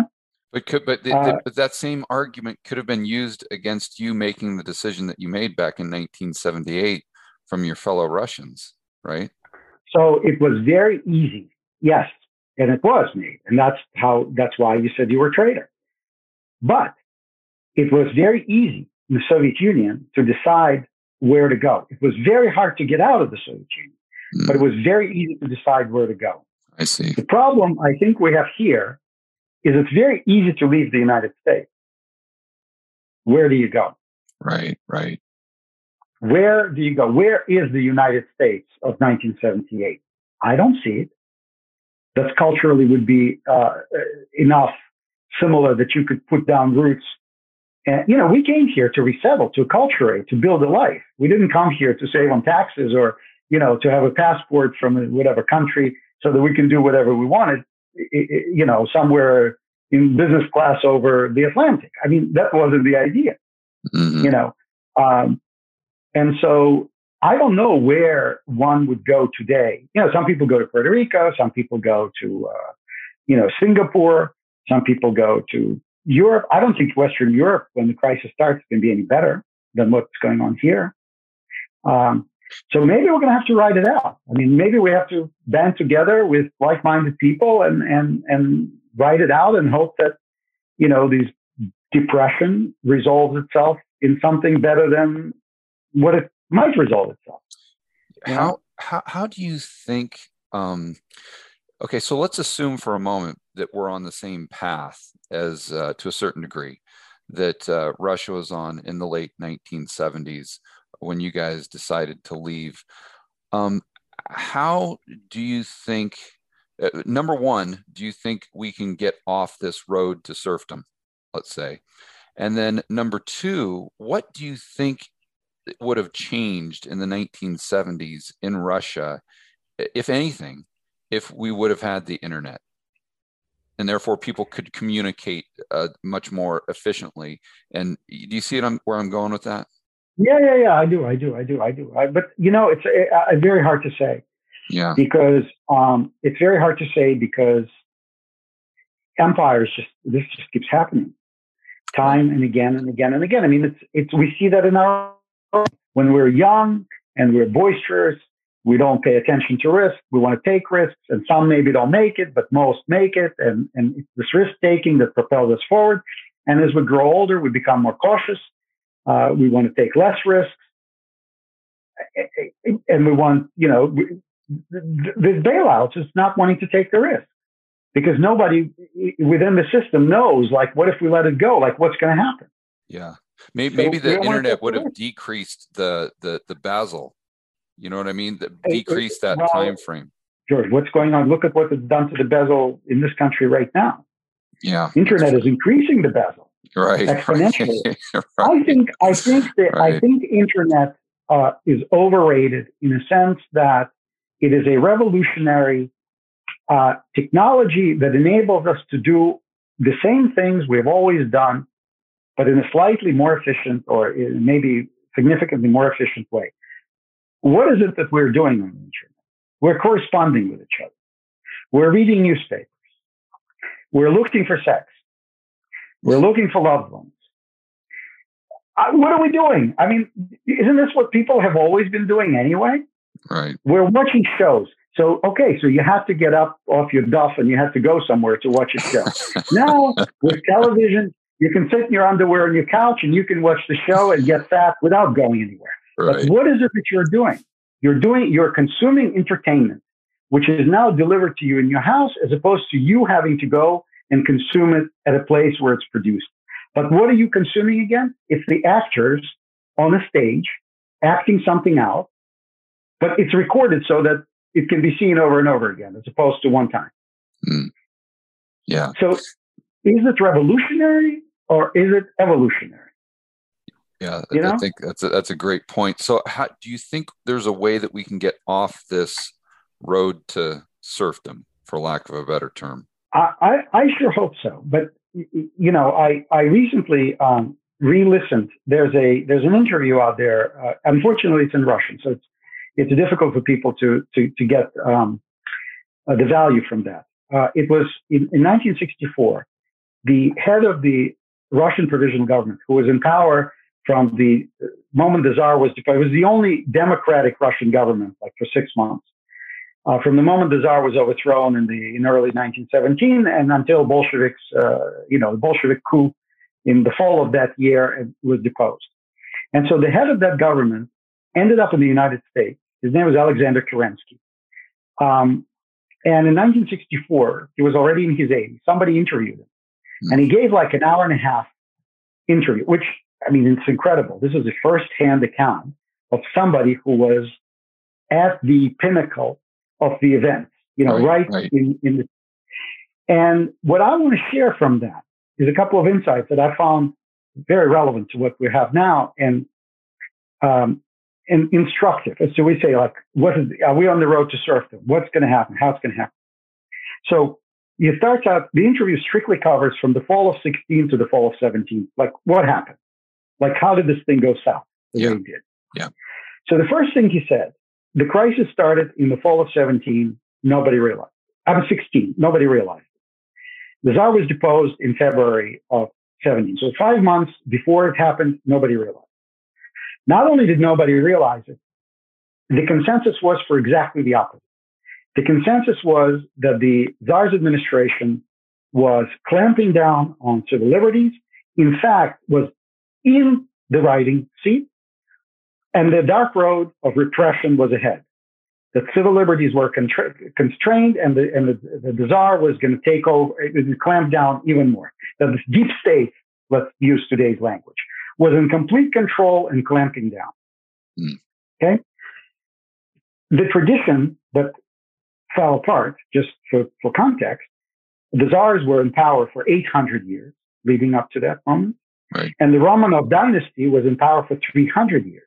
But that same argument could have been used against you making the decision that you made back in 1978 from your fellow Russians, right? So it was very easy, yes, and it was made, and that's why you said you were a traitor. But it was very easy in the Soviet Union to decide where to go. It was very hard to get out of the Soviet Union, but it was very easy to decide where to go. I see. The problem I think we have here is it's very easy to leave the United States. Where do you go? Right. Where do you go? Where is the United States of 1978? I don't see it. That culturally would be enough similar that you could put down roots. And, we came here to resettle, to acculturate, to build a life. We didn't come here to save on taxes or, to have a passport from whatever country so that we can do whatever we wanted, somewhere in business class over the Atlantic. I mean, that wasn't the idea, and so I don't know where one would go today. Some people go to Puerto Rico, some people go to, Singapore, some people go to Europe. I don't think Western Europe, when the crisis starts, can be any better than what's going on here. So maybe we're going to have to ride it out. I mean, maybe we have to band together with like-minded people and ride it out and hope that, this depression resolves itself in something better than what it might resolve itself. How do you think, okay, so let's assume for a moment that we're on the same path as, to a certain degree, that Russia was on in the late 1970s when you guys decided to leave. How do you think, number one, do you think we can get off this road to serfdom, let's say? And then number two, what do you think would have changed in the 1970s in Russia, if anything, if we would have had the internet? And therefore people could communicate much more efficiently. And do you see where I'm going with that? Yeah, I do. But it's very hard to say. Yeah. Because it's very hard to say because empires this just keeps happening time and again and again and again. I mean, we see that in when we're young and we're boisterous, we don't pay attention to risk. We want to take risks, and some maybe don't make it, but most make it. And it's this risk taking that propels us forward. And as we grow older, we become more cautious. We want to take less risks, and we want, the bailouts is not wanting to take the risk because nobody within the system knows, like, what if we let it go? Like, what's going to happen? Yeah. Maybe the internet would have decreased the Basel. You know what I mean? Decreased that time frame. George, what's going on? Look at what it's done to the bezel in this country right now. Yeah. Internet is increasing the bezel. Right. Exponentially. Right. I think internet is overrated in a sense that it is a revolutionary technology that enables us to do the same things we've always done, but in a slightly more efficient or maybe significantly more efficient way. What is it that we're doing on the internet? We're corresponding with each other. We're reading newspapers. We're looking for sex. We're looking for loved ones. What are we doing? I mean, isn't this what people have always been doing anyway? Right. We're watching shows. So you have to get up off your duff and you have to go somewhere to watch a show. Now, with television, you can sit in your underwear on your couch and you can watch the show and get fat without going anywhere. Right. But what is it that you're doing? You're consuming entertainment, which is now delivered to you in your house, as opposed to you having to go and consume it at a place where it's produced. But what are you consuming again? It's the actors on a stage acting something out, but it's recorded so that it can be seen over and over again, as opposed to one time. Mm. Yeah. So is it revolutionary or is it evolutionary? Yeah, I think that's a great point. So how do you think there's a way that we can get off this road to serfdom, for lack of a better term? I sure hope so. But, I recently re-listened. There's an interview out there. Unfortunately, it's in Russian, so it's difficult for people to get the value from that. It was in 1964. the head of the Russian provisional government, who was in power from the moment the Tsar was deposed. It was the only democratic Russian government, like for 6 months. From the moment the Tsar was overthrown in early 1917 and until Bolsheviks, the Bolshevik coup in the fall of that year was deposed. And so the head of that government ended up in the United States. His name was Alexander Kerensky. And in 1964, he was already in his 80s. Somebody interviewed him. And he gave like an hour and a half interview, which, I mean, it's incredible. This is a first-hand account of somebody who was at the pinnacle of the events, right. in the. And what I want to share from that is a couple of insights that I found very relevant to what we have now and instructive. As so we say, like, are we on the road to serfdom? What's going to happen? How it's going to happen? So it starts out, the interview strictly covers from the fall of 16 to the fall of 17. Like, what happened? Like, how did this thing go south the way it did? Yeah. So the first thing he said, the crisis started in the fall of 17. Nobody realized. I was 16. Nobody realized it. The Tsar was deposed in February of 17. So 5 months before it happened, nobody realized. Not only did nobody realize it, the consensus was for exactly the opposite. The consensus was that the Tsar's administration was clamping down on civil liberties, in fact, was in the riding seat, and the dark road of repression was ahead. That civil liberties were constrained, and the Tsar was going to take over, clamp down even more. That this deep state, let's use today's language, was in complete control and clamping down. Okay? The tradition that fell apart, just for context, the Tsars were in power for 800 years leading up to that moment. Right. And the Romanov dynasty was in power for 300 years.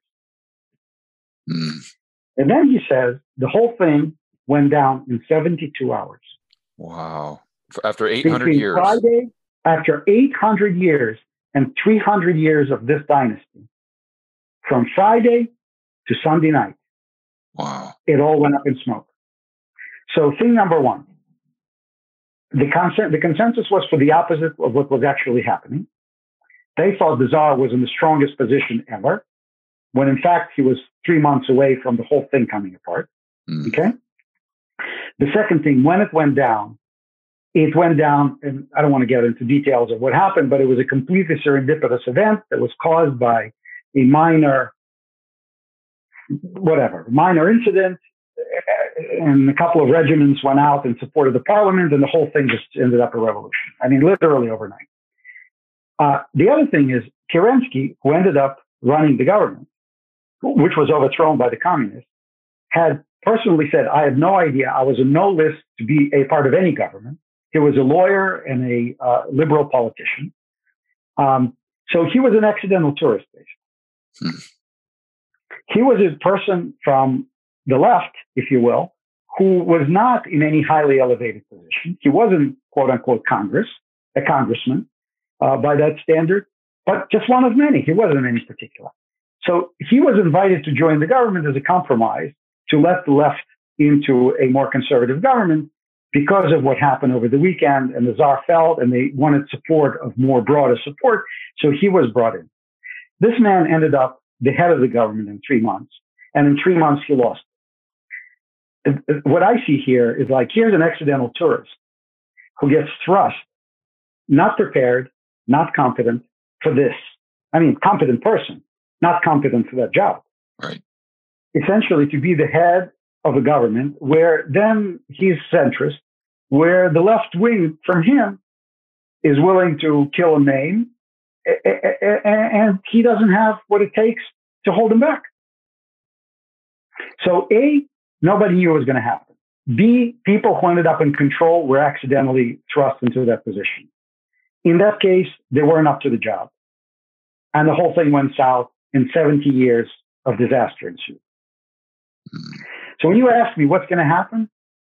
And then he says the whole thing went down in 72 hours. Wow. After 800 years. Friday, after 800 years and 300 years of this dynasty, from Friday to Sunday night, wow, it all went up in smoke. So thing number one, the consensus was for the opposite of what was actually happening. They thought the Tsar was in the strongest position ever, when in fact he was 3 months away from the whole thing coming apart. Okay? The second thing, when it went down, and I don't want to get into details of what happened, but it was a completely serendipitous event that was caused by a minor incident, and a couple of regiments went out in support of the parliament, and the whole thing just ended up a revolution. I mean, literally overnight. The other thing is Kerensky, who ended up running the government, which was overthrown by the communists, had personally said, I had no idea. I was on no list to be a part of any government. He was a lawyer and a liberal politician. So he was an accidental tourist, basically. He was a person from the left, if you will, who was not in any highly elevated position. He wasn't, quote unquote, a congressman by that standard, but just one of many. He wasn't any particular. So he was invited to join the government as a compromise to let the left into a more conservative government because of what happened over the weekend, and the Tsar felt, and they wanted support of more broader support. So he was brought in. This man ended up the head of the government in 3 months, and in 3 months he lost. What I see here is like, here's an accidental tourist who gets thrust, not prepared, not competent for this. I mean, competent person, not competent for that job. Right. Essentially to be the head of a government where then he's centrist, where the left wing from him is willing to kill and maim, and he doesn't have what it takes to hold him back. So A, nobody knew it was going to happen. B, people who ended up in control were accidentally thrust into that position. In that case, they weren't up to the job. And the whole thing went south, and 70 years of disaster ensued. So when you ask me what's going to happen,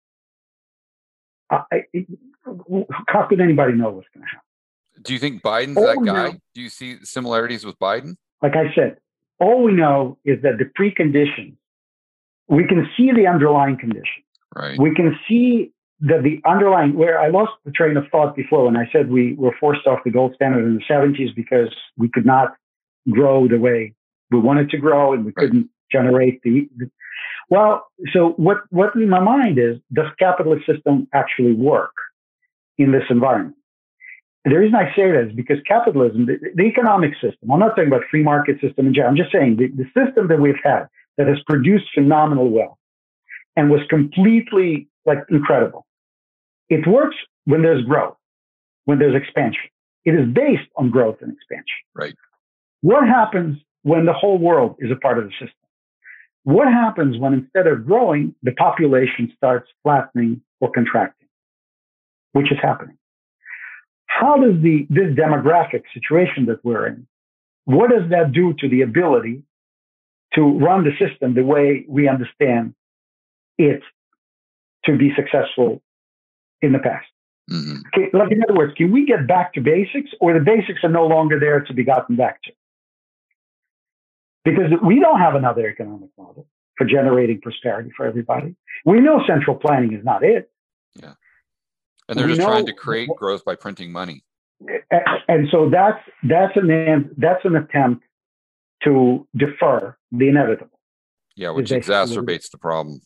how could anybody know what's going to happen? Do you think Biden's that guy? Do you see similarities with Biden? Like I said, all we know is that the preconditions, we can see the underlying conditions. Right. We can see that the underlying, where I lost the train of thought before when I said we were forced off the gold standard in the 70s because we could not grow the way we wanted to grow and we couldn't generate well, so what in my mind is, does capitalist system actually work in this environment? The reason I say that is because capitalism, the economic system, I'm not talking about free market system in general, I'm just saying the system that we've had that has produced phenomenal wealth and was completely incredible. It works when there's growth, when there's expansion. It is based on growth and expansion. Right. What happens when the whole world is a part of the system? What happens when instead of growing, the population starts flattening or contracting, which is happening? How does this demographic situation that we're in, what does that do to the ability to run the system the way we understand it to be successful in the past? Mm-hmm. Okay, in other words, can we get back to basics, or the basics are no longer there to be gotten back to? Because we don't have another economic model for generating prosperity for everybody. We know central planning is not it. Yeah. And they're just trying to create growth by printing money. And so that's an attempt to defer the inevitable. Yeah, which exacerbates the problem.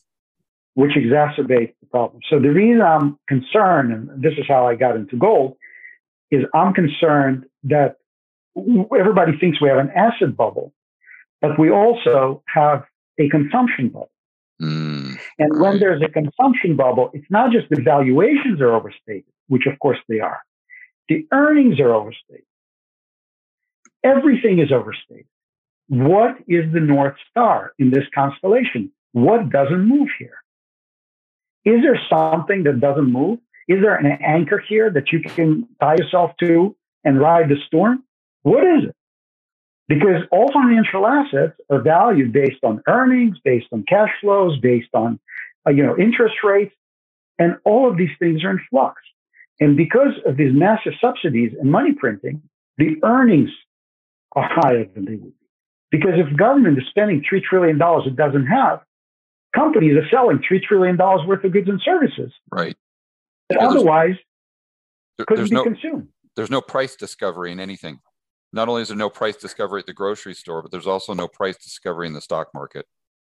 So the reason I'm concerned, and this is how I got into gold, is I'm concerned that everybody thinks we have an asset bubble, but we also have a consumption bubble. And when there's a consumption bubble, it's not just the valuations are overstated, which of course they are. The earnings are overstated. Everything is overstated. What is the North Star in this constellation? What doesn't move here? Is there something that doesn't move? Is there an anchor here that you can tie yourself to and ride the storm? What is it? Because all financial assets are valued based on earnings, based on cash flows, based on interest rates, and all of these things are in flux. And because of these massive subsidies and money printing, the earnings are higher than they would be. Because if government is spending $3 trillion it doesn't have, companies are selling $3 trillion worth of goods and services. Right. That otherwise couldn't be consumed. There's no price discovery in anything. Not only is there no price discovery at the grocery store, but there's also no price discovery in the stock market.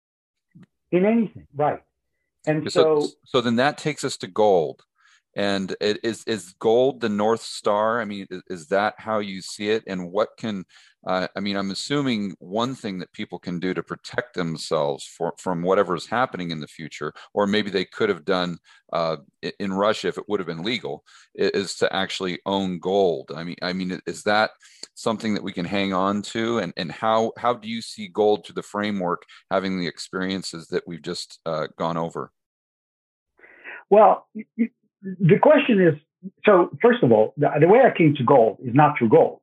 In anything, right. And so then that takes us to gold. And is gold the North Star? I mean, is that how you see it? And what can, I'm assuming one thing that people can do to protect themselves from whatever is happening in the future, or maybe they could have done in Russia if it would have been legal, is to actually own gold. I mean, is that something that we can hang on to? And how do you see gold to the framework, having the experiences that we've just gone over? Well, the question is, so first of all, the way I came to gold is not through gold.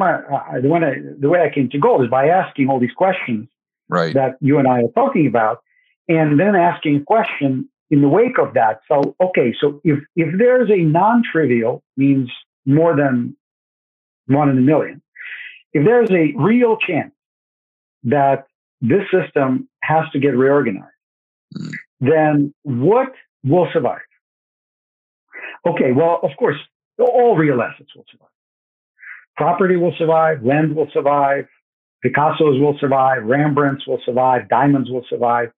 The way I came to gold is by asking all these questions that you and I are talking about, and then asking a question in the wake of that. So, okay, so if there's a non-trivial, means more than 1 in a million, if there's a real chance that this system has to get reorganized, then what will survive? Okay, well, of course, all real assets will survive. Property will survive, land will survive, Picassos will survive, Rembrandts will survive, diamonds will survive,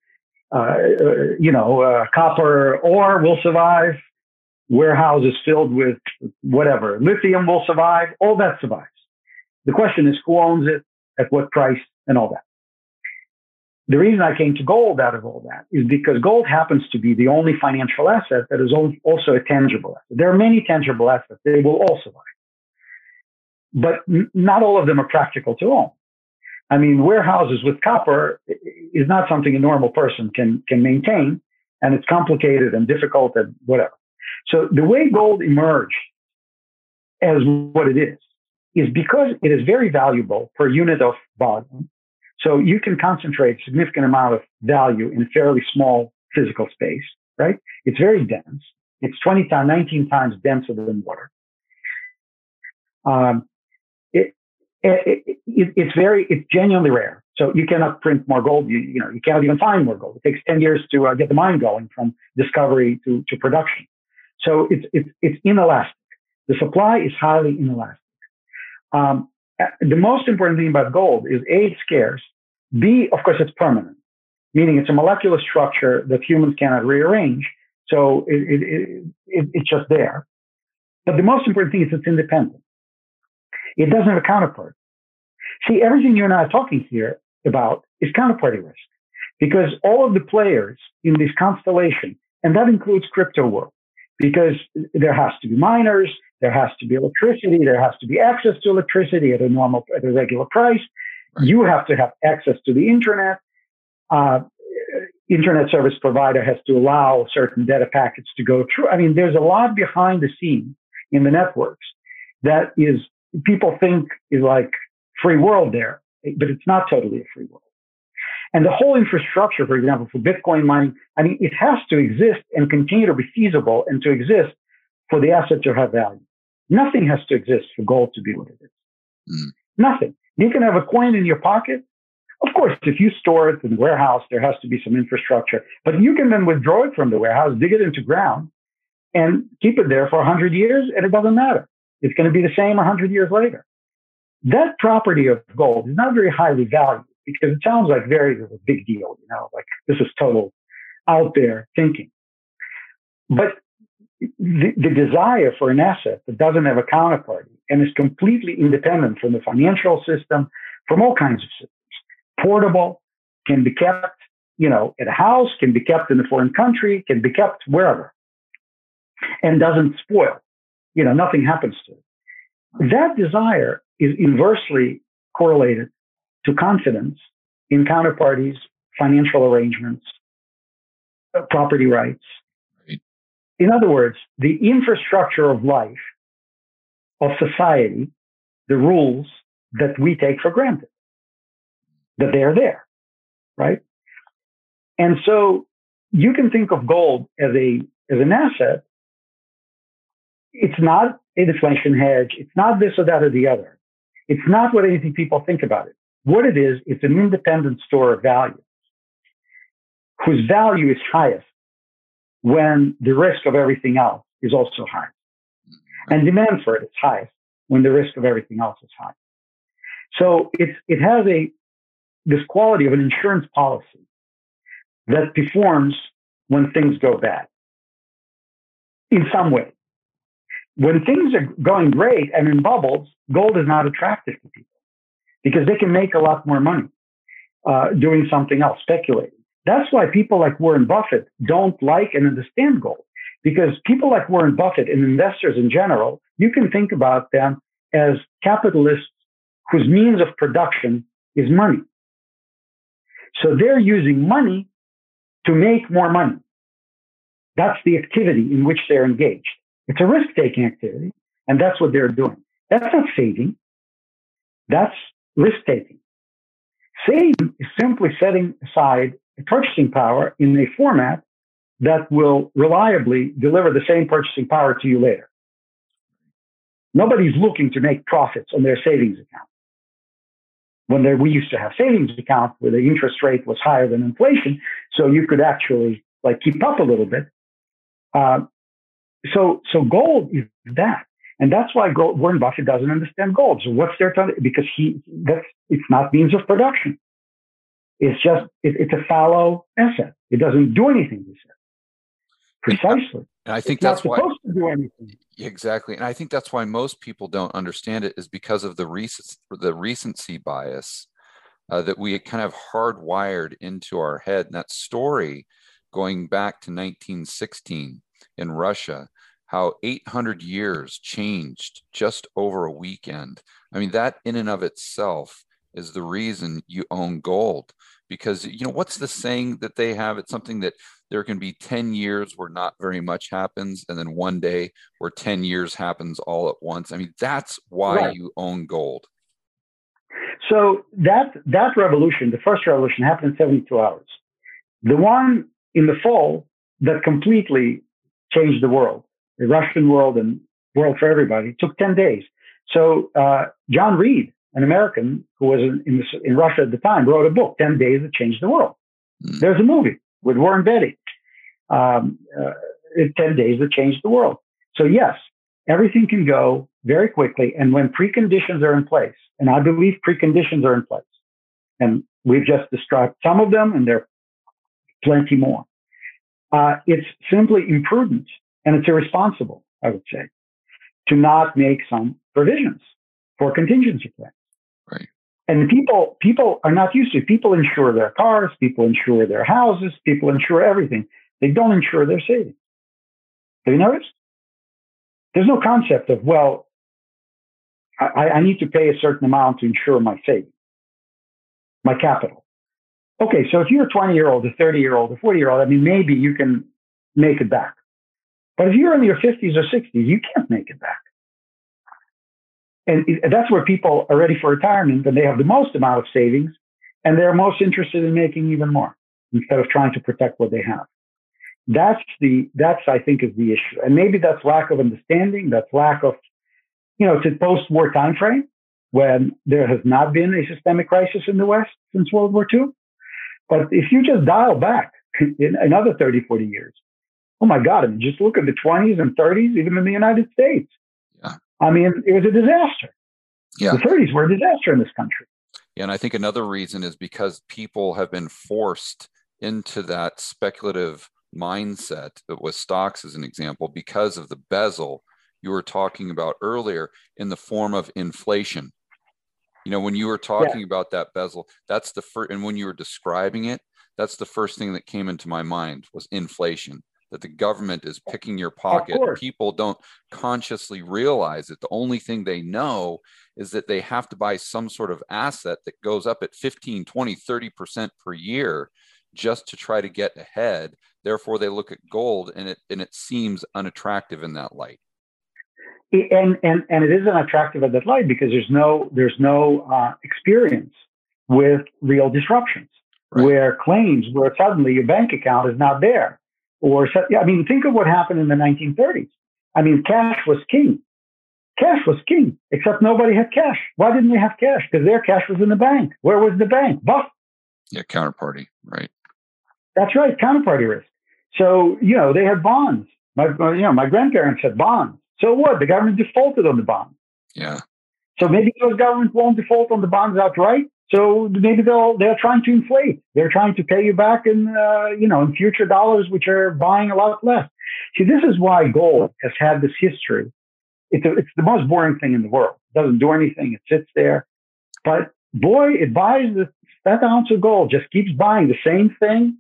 copper ore will survive, warehouses filled with whatever, lithium will survive, all that survives. The question is who owns it, at what price, and all that. The reason I came to gold out of all that is because gold happens to be the only financial asset that is also a tangible asset. There are many tangible assets. They will all survive. But not all of them are practical to own. I mean, warehouses with copper is not something a normal person can maintain, and it's complicated and difficult and whatever. So the way gold emerged as what it is because it is very valuable per unit of volume. So you can concentrate a significant amount of value in a fairly small physical space, right? It's very dense. It's 19 times denser than water. It's genuinely rare. So you cannot print more gold. You cannot even find more gold. It takes 10 years to get the mine going from discovery to production. it's inelastic. The supply is highly inelastic. The most important thing about gold is A, it's scarce. B, of course, it's permanent, meaning it's a molecular structure that humans cannot rearrange. So it's just there. But the most important thing is it's independent. It doesn't have a counterpart. See, everything you and I are talking here about is counterparty risk, because all of the players in this constellation, and that includes crypto world, because there has to be miners, there has to be electricity, there has to be access to electricity at a regular price. Right. You have to have access to the internet. Internet service provider has to allow certain data packets to go through. I mean, there's a lot behind the scenes in the networks that is, people think is like free world there, but it's not totally a free world. And the whole infrastructure, for example, for Bitcoin mining, I mean, it has to exist and continue to be feasible and to exist for the asset to have value. Nothing has to exist for gold to be what it is. Nothing. You can have a coin in your pocket. Of course, if you store it in the warehouse, there has to be some infrastructure, but you can then withdraw it from the warehouse, dig it into ground, and keep it there for 100 years, and it doesn't matter. It's going to be the same 100 years later. That property of gold is not very highly valued because it sounds like very a big deal, like this is total out there thinking. But the desire for an asset that doesn't have a counterparty and is completely independent from the financial system, from all kinds of systems, portable, can be kept, at a house, can be kept in a foreign country, can be kept wherever, and doesn't spoil. Nothing happens to it. That desire is inversely correlated to confidence in counterparties, financial arrangements, property rights. Right. In other words, the infrastructure of life, of society, the rules that we take for granted, that they are there, right? And so you can think of gold as an asset. It's not a deflation hedge. It's not this or that or the other. It's not what anything people think about it. What it is, it's an independent store of value whose value is highest when the risk of everything else is also high. And demand for it is highest when the risk of everything else is high. So it has this quality of an insurance policy that performs when things go bad in some way. When things are going great and in bubbles, gold is not attractive to people because they can make a lot more money doing something else, speculating. That's why people like Warren Buffett don't like and understand gold, because people like Warren Buffett and investors in general, you can think about them as capitalists whose means of production is money. So they're using money to make more money. That's the activity in which they're engaged. It's a risk-taking activity, and that's what they're doing. That's not saving. That's risk-taking. Saving is simply setting aside a purchasing power in a format that will reliably deliver the same purchasing power to you later. Nobody's looking to make profits on their savings account. We used to have savings accounts where the interest rate was higher than inflation, so you could actually keep up a little bit. So gold is that. And that's why Warren Buffett doesn't understand gold. So what's there to, because it's not means of production. It's just, it's a fallow asset. It doesn't do anything, he said. Precisely. And I think it's that's not why supposed to do anything. Exactly. And I think that's why most people don't understand it, is because of the recency bias that we kind of hardwired into our head. And that story going back to 1916 in Russia, how 800 years changed just over a weekend. I mean, that in and of itself is the reason you own gold. Because, what's the saying that they have? It's something that there can be 10 years where not very much happens, and then one day where 10 years happens all at once. I mean, that's why you own gold. So that revolution, the first revolution, happened in 72 hours. The one in the fall that completely changed the world, the Russian world and world for everybody, took 10 days. So John Reed, an American who was in Russia at the time, wrote a book, 10 Days That Changed the World. There's a movie with Warren Beatty. in 10 days that changed the world. So yes, everything can go very quickly. And when preconditions are in place, and I believe preconditions are in place, and we've just described some of them, and there are plenty more. It's simply imprudent and it's irresponsible, I would say, to not make some provisions for contingency plans. Right. And people are not used to it. People insure their cars, people insure their houses, people insure everything. They don't insure their savings. Have you noticed? There's no concept of, well, I need to pay a certain amount to insure my savings, my capital. Okay, so if you're a 20-year-old, a 30-year-old, a 40-year-old, I mean, maybe you can make it back. But if you're in your 50s or 60s, you can't make it back. And that's where people are ready for retirement, and they have the most amount of savings, and they're most interested in making even more instead of trying to protect what they have. That's I think is the issue. And maybe that's lack of understanding, that's lack of, it's a post-war time frame when there has not been a systemic crisis in the West since World War II. But if you just dial back in another 30, 40 years, oh my God, I mean, just look at the 20s and 30s, even in the United States. Yeah. I mean, it was a disaster. Yeah. The 30s were a disaster in this country. Yeah, and I think another reason is because people have been forced into that speculative mindset with stocks, as an example, because of the bezel you were talking about earlier in the form of inflation. When you were talking about that bezel, that's the first, and when you were describing it, that's the first thing that came into my mind was inflation, that the government is picking your pocket. People don't consciously realize it. The only thing they know is that they have to buy some sort of asset that goes up at 15, 20, 30% per year just to try to get ahead. Therefore, they look at gold and it seems unattractive in that light. And it isn't attractive in that light because there's no experience with real disruptions, right, where claims where suddenly your bank account is not there. Think of what happened in the 1930s. I mean, cash was king. Cash was king, except nobody had cash. Why didn't they have cash? Because their cash was in the bank. Where was the bank? Bust. Yeah, counterparty, right. That's right, counterparty risk. So, they had bonds. My grandparents had bonds. So what? The government defaulted on the bonds. Yeah. So maybe those governments won't default on the bonds outright. So maybe they're trying to inflate. They're trying to pay you back in future dollars, which are buying a lot less. See, this is why gold has had this history. It's the most boring thing in the world. It doesn't do anything. It sits there. But boy, it buys that ounce of gold, just keeps buying the same thing.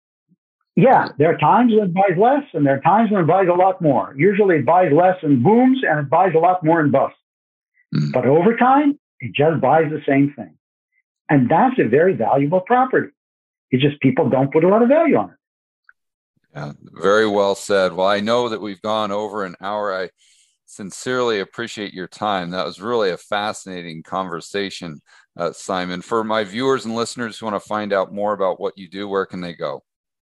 Yeah, there are times when it buys less, and there are times when it buys a lot more. Usually it buys less and booms, and it buys a lot more and busts. But over time, it just buys the same thing. And that's a very valuable property. It's just people don't put a lot of value on it. Yeah, very well said. Well, I know that we've gone over an hour. I sincerely appreciate your time. That was really a fascinating conversation, Simon. For my viewers and listeners who want to find out more about what you do, where can they go?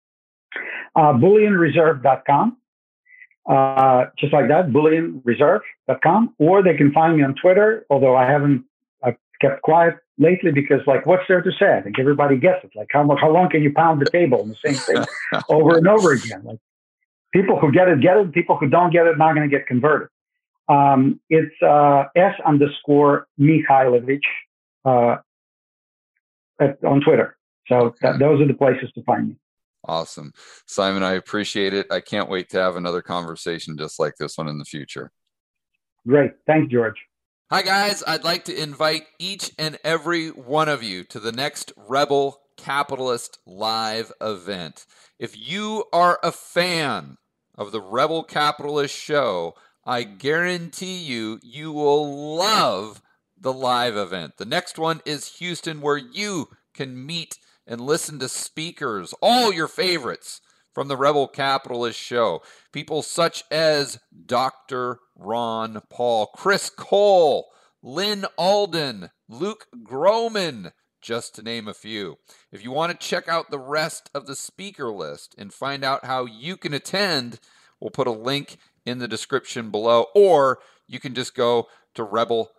BullionReserve.com. Just like that, BullionReserve.com. Or they can find me on Twitter, although I've kept quiet lately because, what's there to say? I think everybody gets it. How long can you pound the table on the same thing over and over again? People who get it, get it. People who don't get it, not going to get converted. It's S_Mikhailovich on Twitter. So those are the places to find me. Awesome. Simon, I appreciate it. I can't wait to have another conversation just like this one in the future. Great. Thanks, George. Hi, guys. I'd like to invite each and every one of you to the next Rebel Capitalist Live event. If you are a fan of the Rebel Capitalist Show, I guarantee you will love the live event. The next one is Houston, where you can meet and listen to speakers, all your favorites from the Rebel Capitalist Show. People such as Dr. Ron Paul, Chris Cole, Lynn Alden, Luke Groman, just to name a few. If you want to check out the rest of the speaker list and find out how you can attend, we'll put a link in the description below, or you can just go to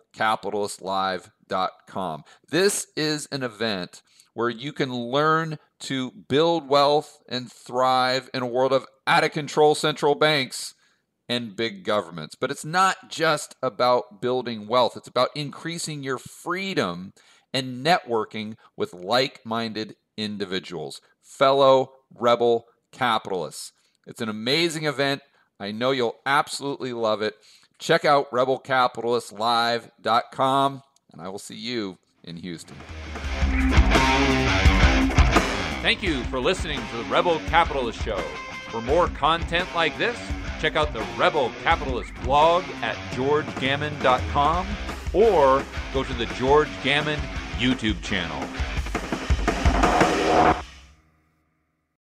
rebelcapitalistlive.com. This is an event where you can learn to build wealth and thrive in a world of out-of-control central banks and big governments. But it's not just about building wealth. It's about increasing your freedom and networking with like-minded individuals, fellow rebel capitalists. It's an amazing event. I know you'll absolutely love it. Check out rebelcapitalistlive.com, and I will see you in Houston. Thank you for listening to the Rebel Capitalist Show. For more content like this, check out the Rebel Capitalist blog at georgegammon.com or go to the George Gammon YouTube channel.